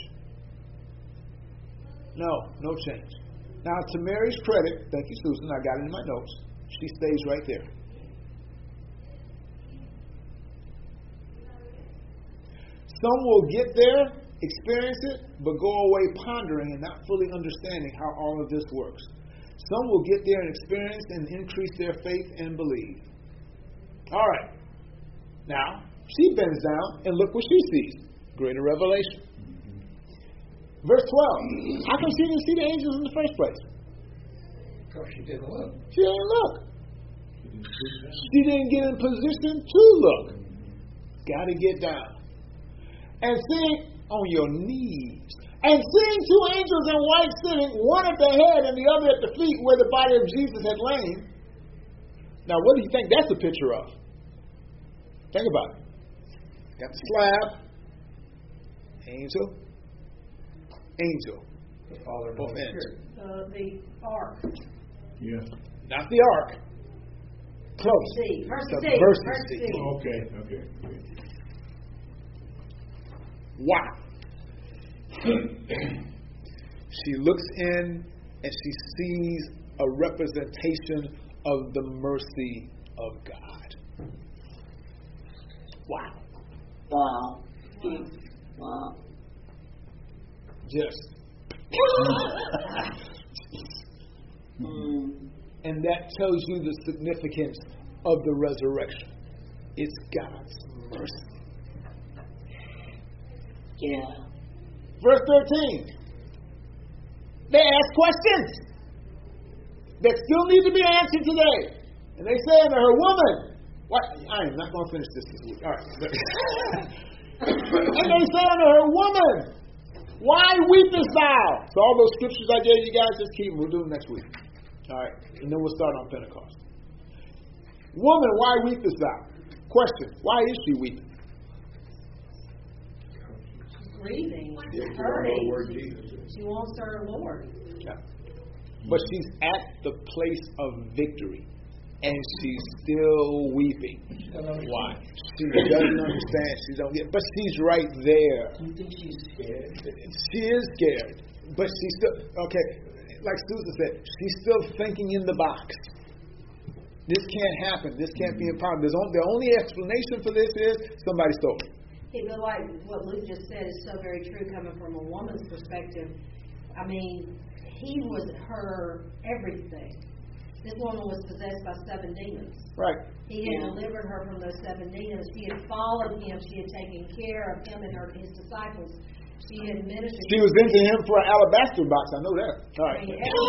No change. Now, to Mary's credit, thank you, Susan, I got it in my notes. She stays right there. Some will get there, experience it, but go away pondering and not fully understanding how all of this works. Some will get there and experience and increase their faith and believe. All right. Now, she bends down and look what she sees. Greater revelation. Verse 12. How come she didn't see the angels in the first place? Because she didn't look. She didn't look. She didn't get in position to look. Got to get down. And seeing on your knees. And seeing two angels in white sitting, one at the head and the other at the feet where the body of Jesus had lain. Now, what do you think that's a picture of? Think about it. Got the slab. Angel. The Father and Both Holy ends. Spirit. The ark. Yeah. Not the ark. Close. C. The mercy seat. Okay. Wow. She looks in and she sees a representation of the mercy of God. Wow. Wow. Just. And that tells you the significance of the resurrection. It's God's mercy. Yeah. Verse 13. They ask questions that still need to be answered today. And they say unto her, woman, what? I am not going to finish this week. All right. And they say unto her, woman, why weepest thou? So all those scriptures I gave you guys, just keep them. We'll do them next week. All right. And then we'll start on Pentecost. Woman, why weepest thou? Question, why is she weeping? Grieving, Yeah, hurting. Lord Jesus. She wants her Lord. Yeah. But she's at the place of victory, and she's still weeping. Why? She doesn't understand. She don't get. But she's right there. Do you think she's scared? She is scared, but she's still okay. Like Susan said, she's still thinking in the box. This can't happen. This can't be a problem. The only explanation for this is somebody stole it. But like what Luke just said is so very true coming from a woman's perspective. I mean, he was her everything. This woman was possessed by 7 demons. Right. He had delivered her from those 7 demons. She had followed him. She had taken care of him and his disciples. She had ministered. She was into him for an alabaster box. I know that. All right.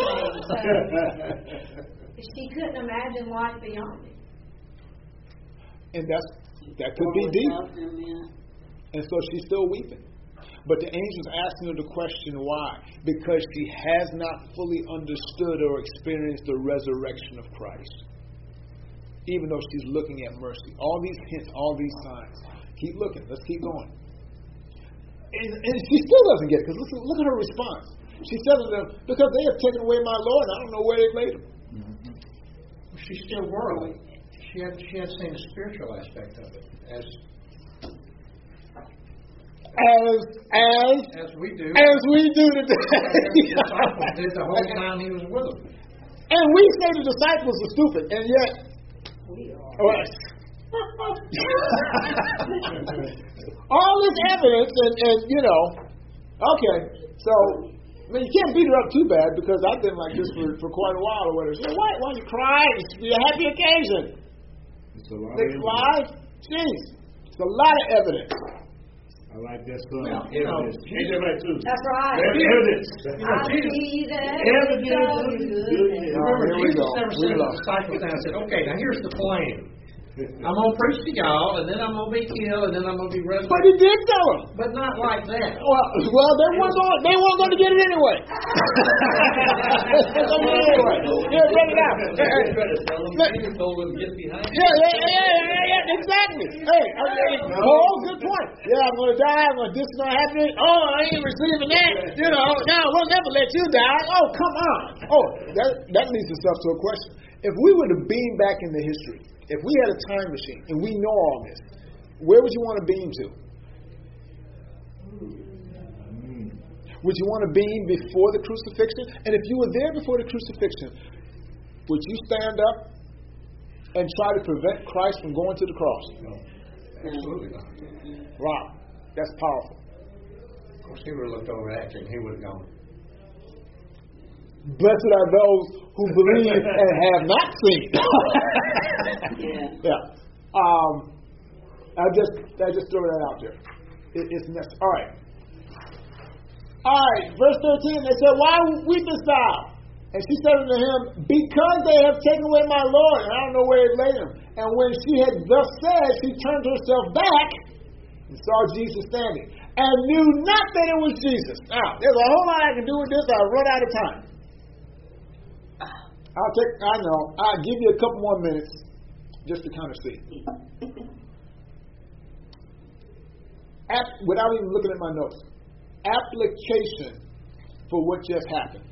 So she couldn't imagine life beyond it. And that could be deep. And so she's still weeping. But the angel's asking her the question why? Because she has not fully understood or experienced the resurrection of Christ. Even though she's looking at mercy. All these hints, all these signs. Keep looking. Let's keep going. And she still doesn't get it. Because look at her response. She says to them, because they have taken away my Lord, I don't know where they've laid him. She's still worldly. She has the same spiritual aspect of it as we do. As we do today. The disciples did the whole time he was with them. And we say the disciples are stupid, and yet We are. all this evidence, and okay. So I mean, you can't beat her up too bad because I've been like this for quite a while or whatever. So why don't you cry? It should be a happy occasion. It's a lot Next of slide. Jeez, it's a lot of evidence. I like that song. Well, Evidence. Ain't that right, too? That's right. Evidence. I see that. Remember, Here we Jesus go. never sent his disciples down and said, okay, now here's the plan. I'm going to preach to y'all, and then I'm going to be killed, and then I'm going to be But resurrected. he did tell them. But not like that. Well, they weren't going to get it anyway. Yeah, bring it out. Jesus told them to get behind him. Yeah, exactly. Hey, Paul, good point. Yeah, I'm going to die. This is not happening. Oh, I ain't receiving that. No, we'll never let you die. Oh, come on. Oh, that leads us up to a question. If we were to beam back into history, if we had a time machine and we know all this, where would you want to beam to? Would you want to beam before the crucifixion? And if you were there before the crucifixion, would you stand up and try to prevent Christ from going to the cross? No, absolutely not. Wow, that's powerful. Of course, he would have looked over at you, and he would have gone. Blessed are those who believe and have not seen. Yeah. I just throw that out there. It's necessary. All right. Verse 13. They said, "Why weepest thou?" And she said unto him, "Because they have taken away my Lord, and I don't know where they laid him." And when she had thus said, she turned herself back and saw Jesus standing, and knew not that it was Jesus. Now, there's a whole lot I can do with this. I'll run out of time. I'll give you a couple more minutes just to kind of see. Without even looking at my notes. Application for what just happened.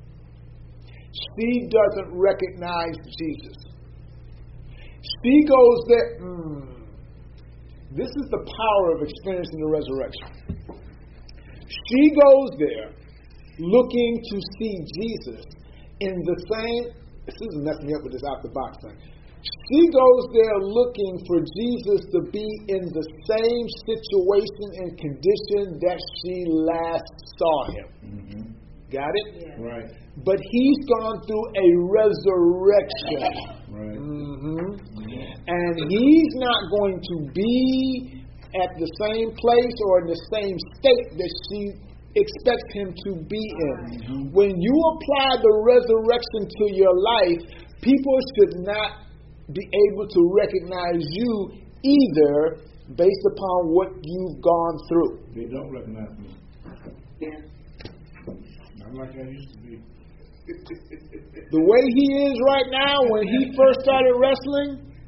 She doesn't recognize Jesus. She goes there. This is the power of experiencing the resurrection. She goes there looking to see Jesus in the same. Susan messed me up with this out the box thing. She goes there looking for Jesus to be in the same situation and condition that she last saw him. Mm-hmm. Got it? Yeah. Right. But he's gone through a resurrection. Right. And he's not going to be at the same place or in the same state that she expects him to be in. When you apply the resurrection to your life, people should not be able to recognize you either based upon what you've gone through. They don't recognize me. Yeah. Not like I used to be. The way he is right now, when he first started wrestling,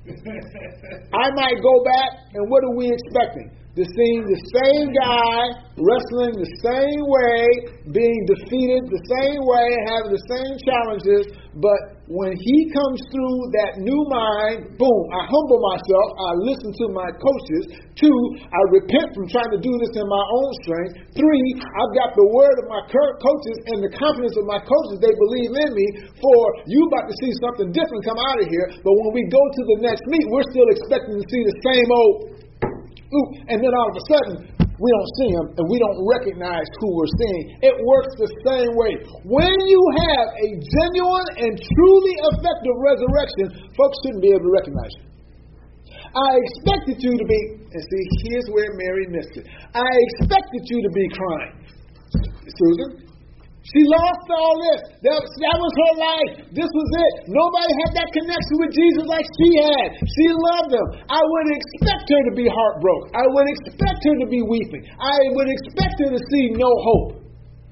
I might go back, and what are we expecting? To see the same guy wrestling the same way, being defeated the same way, having the same challenges, but when he comes through that new mind, boom, I humble myself, I listen to my coaches. 2, I repent from trying to do this in my own strength. 3, I've got the word of my current coaches and the confidence of my coaches, they believe in me. 4, you about to see something different come out of here, but when we go to the next meet, we're still expecting to see the same old and then all of a sudden, we don't see him and we don't recognize who we're seeing. It works the same way. When you have a genuine and truly effective resurrection, folks shouldn't be able to recognize you. I expected you to be, and see, here's where Mary missed it. I expected you to be crying. Susan, she lost all this. That was her life. This was it. Nobody had that connection with Jesus like she had. She loved him. I would expect her to be heartbroken. I would expect her to be weeping. I would expect her to see no hope.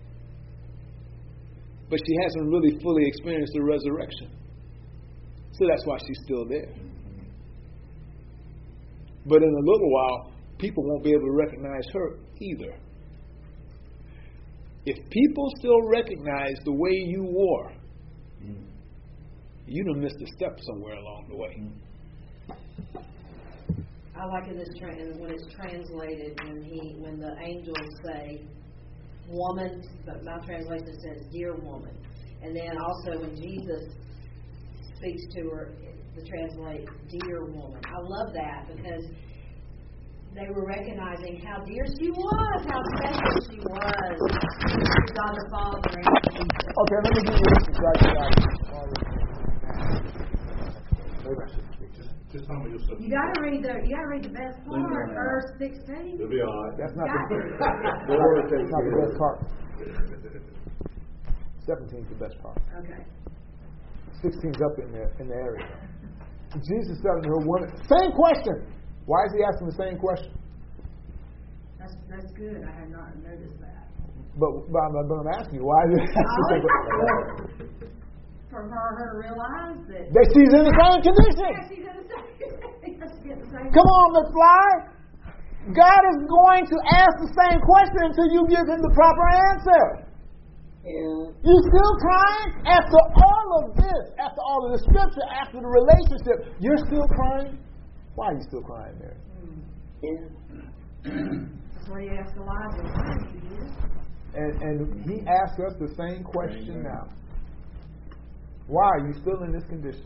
But she hasn't really fully experienced the resurrection. So that's why she's still there. But in a little while, people won't be able to recognize her either. If people still recognize the way you wore, you done missed a step somewhere along the way. I like it when it's translated when the angels say woman, but my translation says dear woman. And then also when Jesus speaks to her, the translate dear woman. I love that because they were recognizing how dear she was, how special she was to God the Father and Jesus. Okay, let me give you this right. Just tell me yourself. You gotta read the best part, verse 16. It'll be all right. That's not the best part. 17 is the best part. Okay. 16's up in the area. Jesus telling her same question. Why is he asking the same question? That's good. I had not noticed that. But I'm asking you, why is he asking the same question? For her to realize that she's in the same condition. Yeah, she's in the same. Come on, McFly. God is going to ask the same question until you give him the proper answer. Yeah. You still crying? After all of this, after all of the scripture, after the relationship, you're still crying? Why are you still crying, Mary? Yeah. That's what he asked Elijah. And he asks us the same question now. Why are you still in this condition?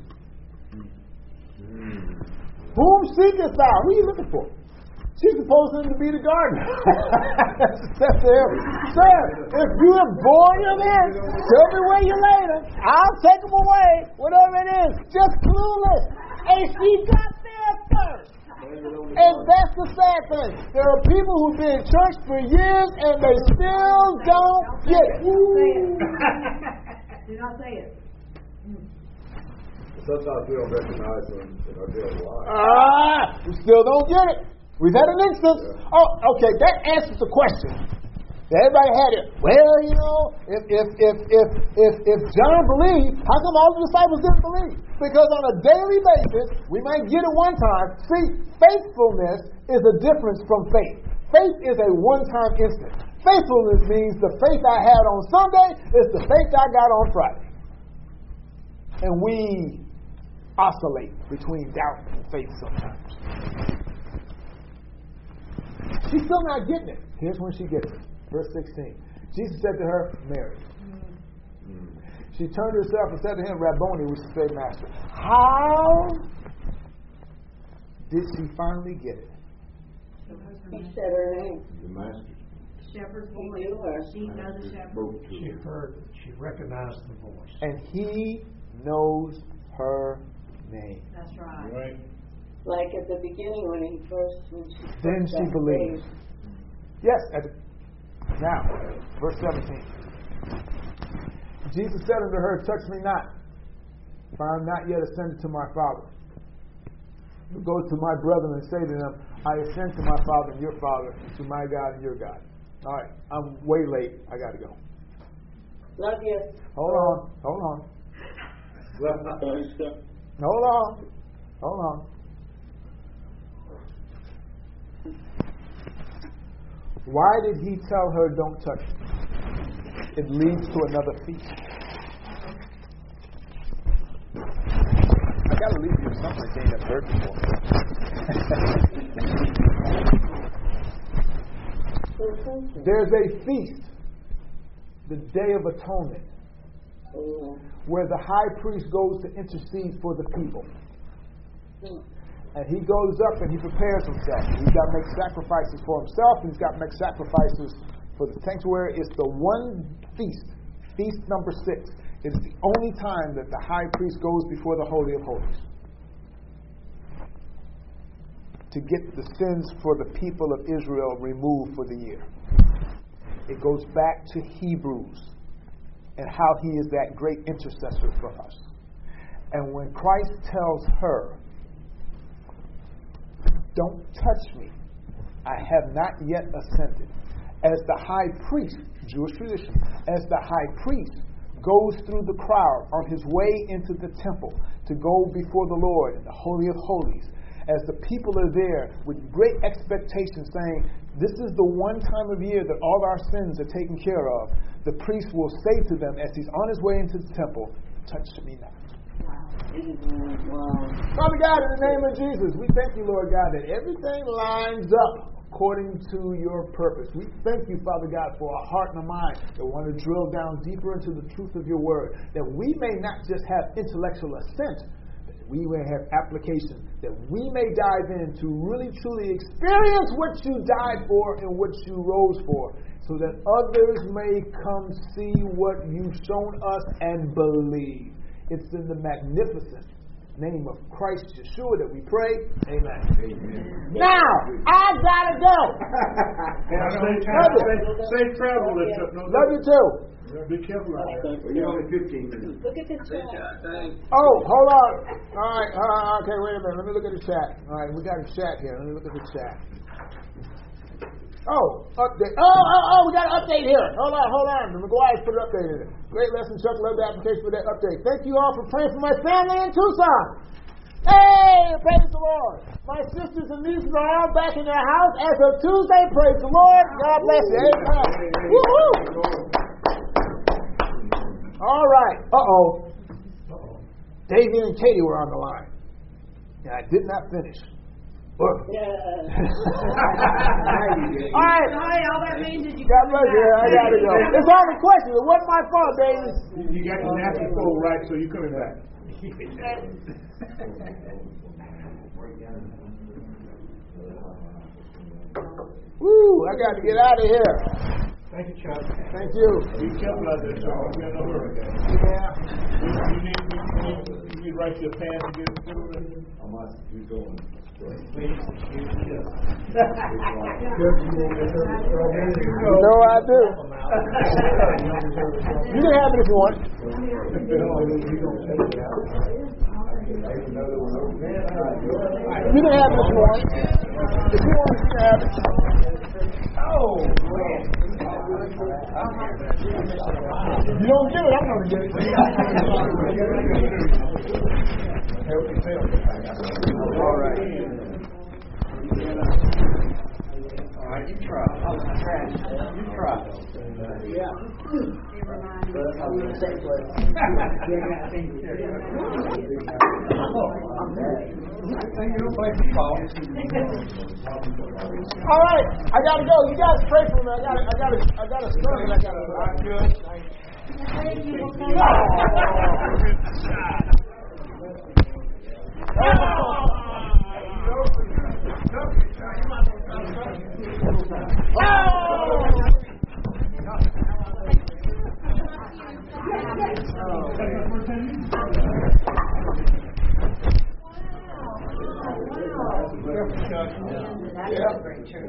Whom seekest thou? Who are you looking for? She's supposed to be the gardener. Said to him, sir, if you have borne him in, tell me where you laid him. I'll take him away, whatever it is. Just clueless. And she got there first. And that's the sad thing. There are people who've been in church for years and they still don't get it. Do not say it. Sometimes we don't recognize them in our daily life. We still don't get it. We've had an instance. Oh, okay, that answers the question. Everybody had it. Well, you know, if John believed, how come all the disciples didn't believe? Because on a daily basis, we might get it one time. See, faithfulness is a difference from faith. Faith is a one-time instant. Faithfulness means the faith I had on Sunday is the faith I got on Friday. And we oscillate between doubt and faith sometimes. She's still not getting it. Here's when she gets it. Verse 16. Jesus said to her, Mary. She turned herself and said to him, Rabboni, which is say, Master. How did she finally get it? He said her name. The master. Shepherd's He voice. knew her. She knows the shepherd. She recognized the voice. And he knows her name. That's right. Right. Like at the beginning when Then she believed. Yes. Now, verse 17. Jesus said unto her, touch me not, for I am not yet ascended to my Father. Go to my brethren and say to them, I ascend to my Father and your Father, to my God and your God. All right, I'm way late. I got to go. Love you. Hold on. Hold on. Why did he tell her don't touch it? It leads to another feast. I got to leave you with something to gain a burden for. There's a feast, the Day of Atonement, where the high priest goes to intercede for the people. And he goes up and he prepares himself. He's got to make sacrifices for himself. He's got to make sacrifices for the sanctuary. It's the one feast, feast number 6. It's the only time that the high priest goes before the Holy of Holies to get the sins for the people of Israel removed for the year. It goes back to Hebrews and how he is that great intercessor for us. And when Christ tells her, don't touch me, I have not yet ascended, as the high priest, Jewish tradition, as the high priest goes through the crowd on his way into the temple to go before the Lord in the Holy of Holies, as the people are there with great expectation saying, this is the one time of year that all our sins are taken care of, the priest will say to them as he's on his way into the temple, touch me not. Father God, in the name of Jesus, we thank you, Lord God, that everything lines up according to your purpose. We thank you, Father God, for a heart and a mind that want to drill down deeper into the truth of your word, that we may not just have intellectual assent, we may have application, that we may dive in to really truly experience what you died for and what you rose for, so that others may come see what you've shown us and believe. It's in the magnificent name of Christ Yeshua that we pray. Amen. Amen. Now, I gotta go. Safe travel. Love you too. Be careful out there. We're only 15 minutes. Look at the chat. Oh, hold on. All right. Okay, wait a minute. Let me look at the chat. All right, we got a chat here. Let me look at the chat. Oh, update. Oh, we got an update here. Hold on. The McGuire's put an update in it. Great lesson, Chuck. Love the application for that update. Thank you all for praying for my family in Tucson. Hey, praise the Lord. My sisters and nieces are all back in their house as of Tuesday. Praise the Lord. God bless you. Amen. Woo-hoo. All right. Uh-oh. Davey and Katie were on the line. And I did not finish. All right. All that means is you God bless you. I got to go. It's all the question. It wasn't my fault, baby. You got the nasty fold right, so you're coming back. Woo, I got to get out of here. Thank you, Chuck. Thank you. Be careful out there, Chuck. We're in a hurry. Yeah. You need to write your pants and get it. How much you going? No, I do. You can have it if you want. You can have it if you want. If you want, you can have it. Oh, if you don't get it, I'm going to get it. All right. All right, you try. You try. Yeah. All right, I gotta go. You guys pray for me. I gotta sermon. I gotta. That's a great church.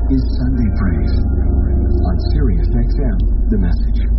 is Sunday Praise on Sirius XM, The Message.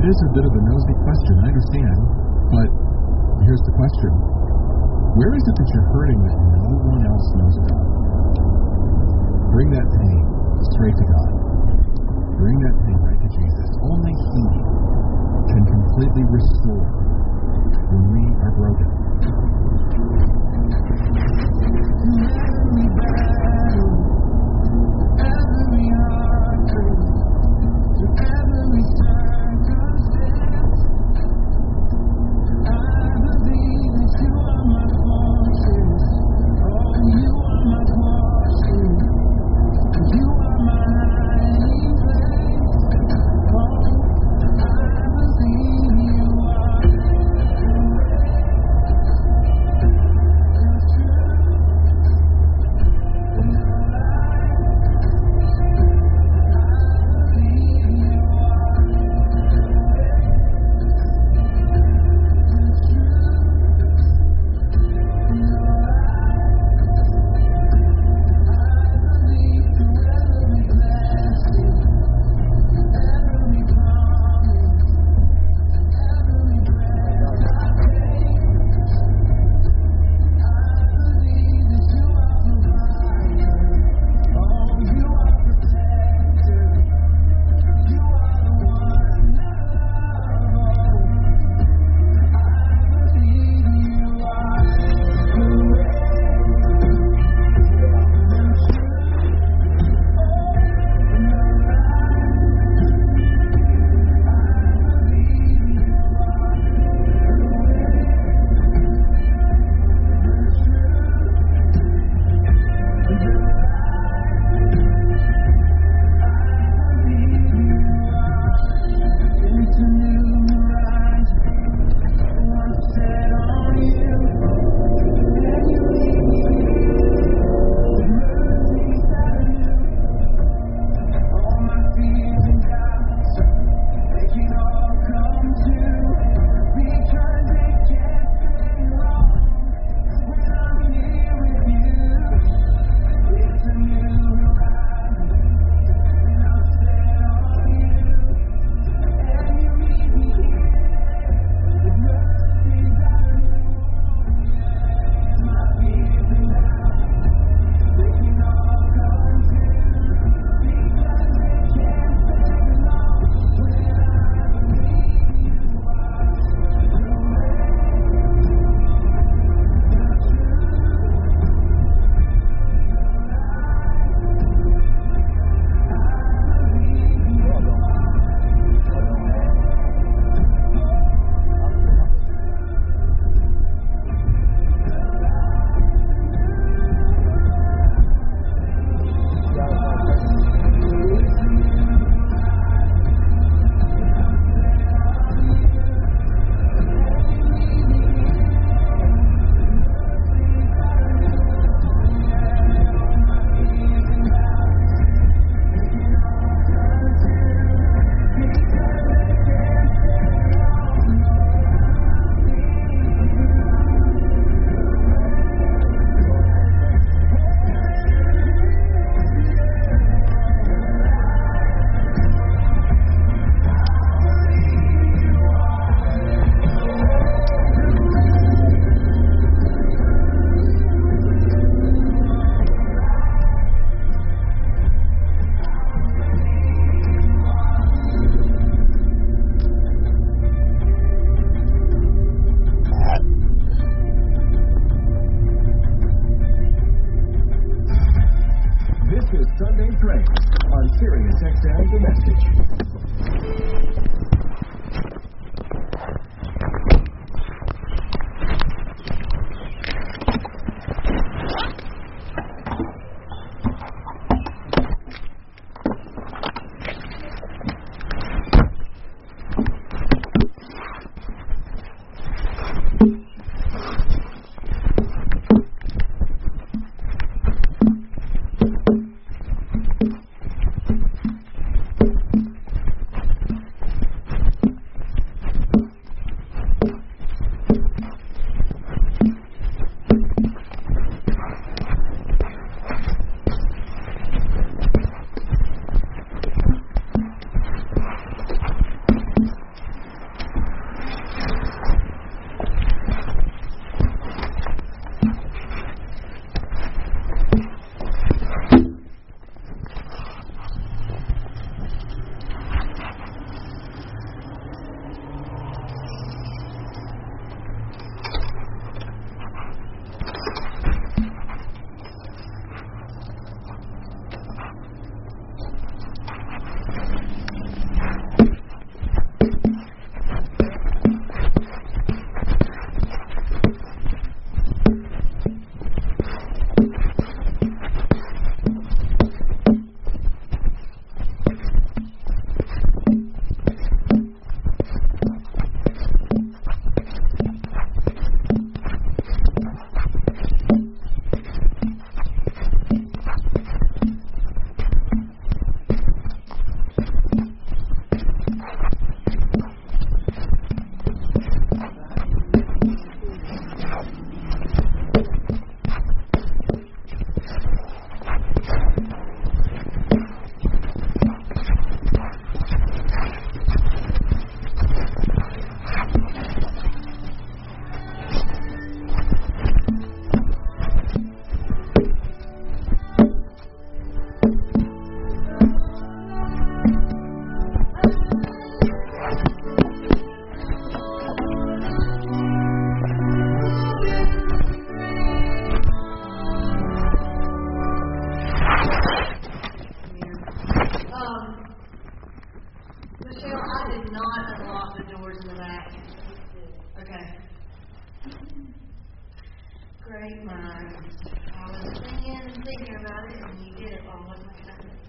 is a bit of a nosy question, I understand, but here's the question. Where is it that you're hurting that no one else knows about? Bring that pain straight to God. Bring that pain right to Jesus. Only He can completely restore when we are broken. Every battle, every heartbreak, to every circumstance, I believe that you are my fortress. Oh, you are my portion. You are my hiding place. Oh, I believe you are.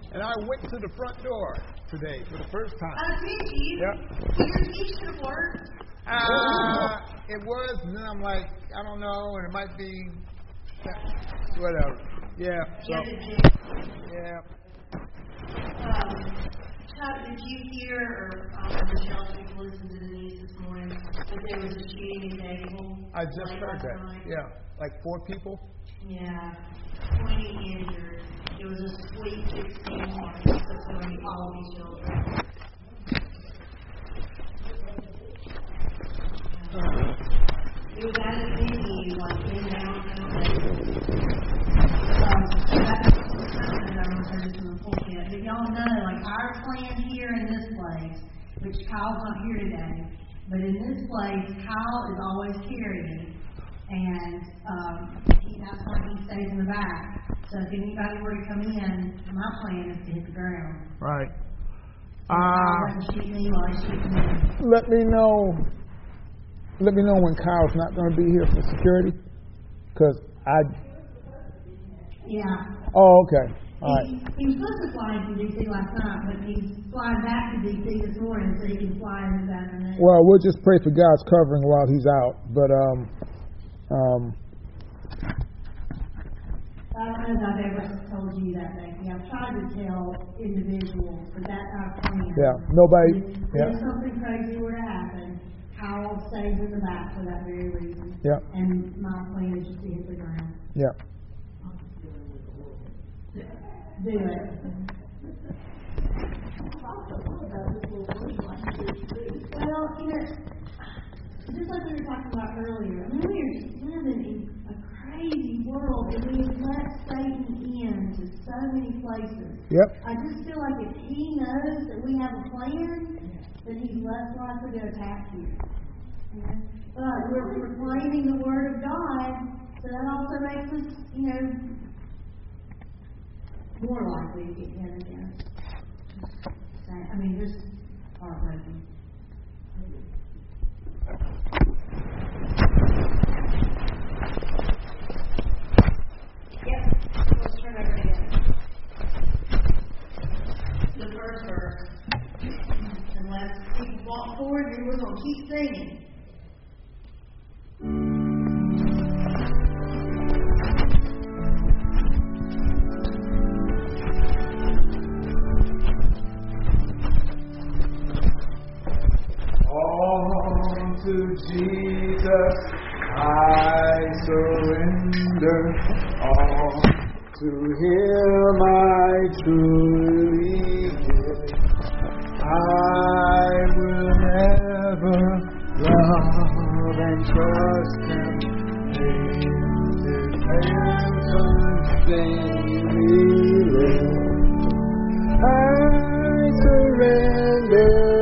And I went to the front door today for the first time. Oh, did you? Yep. You should have worked. It was, and then I'm like, I don't know, and it might be whatever. Yeah. So, yeah. Chuck, did you hear, or Michelle, did you listen to the news this morning, that there was a shooting in Dayton? I just heard that. Night? Yeah. Like 4 people? Yeah. 20 injured. It was a Sweet 16 party supporting all these children. It was at a venue, like in downtown Dayton. That's something I was heard to report yet. But y'all know, like our plan here in this place, which Kyle's not here today, but in this place, Kyle is always carrying, and that's why he stays in the back. So if anybody were to come in, my plan is to hit the ground. Right. Shoot me while I shoot me. Let me know when Kyle's not going to be here for security, because Yeah. Oh, okay. All right. He was supposed to fly to D.C. last night, but he's flying back to D.C. this morning so he can fly in this afternoon. Well, we'll just pray for God's covering while he's out. But I don't know if I've ever told you that, Becky. I've tried to tell individuals, but that's our plan. yeah, nobody. If something crazy were to happen, Kyle stays in the back for that very reason. Yeah. And my plan is just to hit the ground. Yeah. Do it. Well, just like we were talking about earlier, I mean, we're living in a crazy world, and we have let Satan in to so many places. Yep. I just feel like if he knows that we have a plan, then he's less likely to attack you. But we're proclaiming the word of God, so that also makes us, more likely to get hit again. I mean, just heartbreaking. Yep, let's turn over again. The first verse. Unless people walk forward, we're going to keep singing. To Jesus I surrender all. To Him I truly give. I will never love and trust Him. In His hands daily live. I surrender.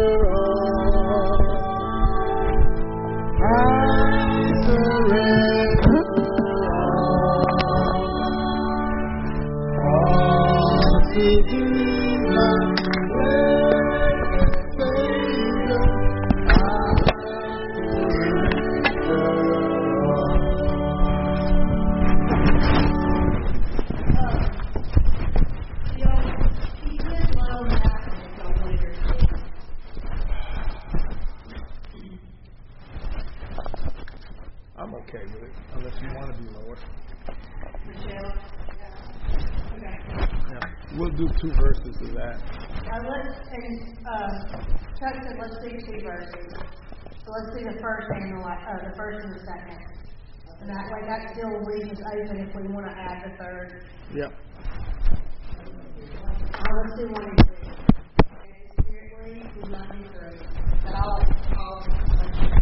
I'm okay with it, unless you want to be lower. Michelle? Okay. Yeah. We'll do 2 verses of that. Chuck said let's do 2 verses. So let's do the first and the second. And that way that still leaves us open if we want to add the third. Yep. Let's do 1 and 2. Okay, Spirit leads, we might be 3. But I'll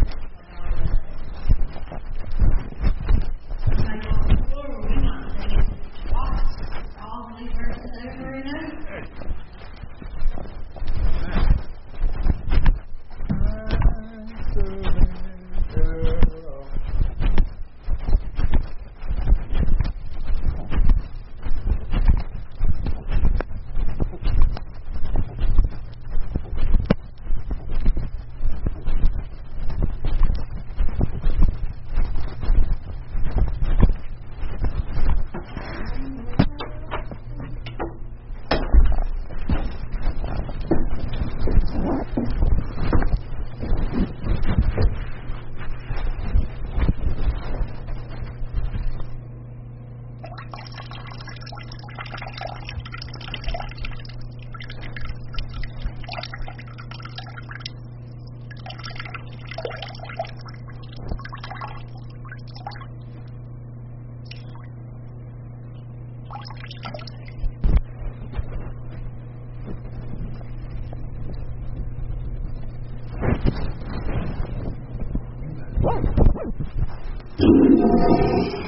Bye.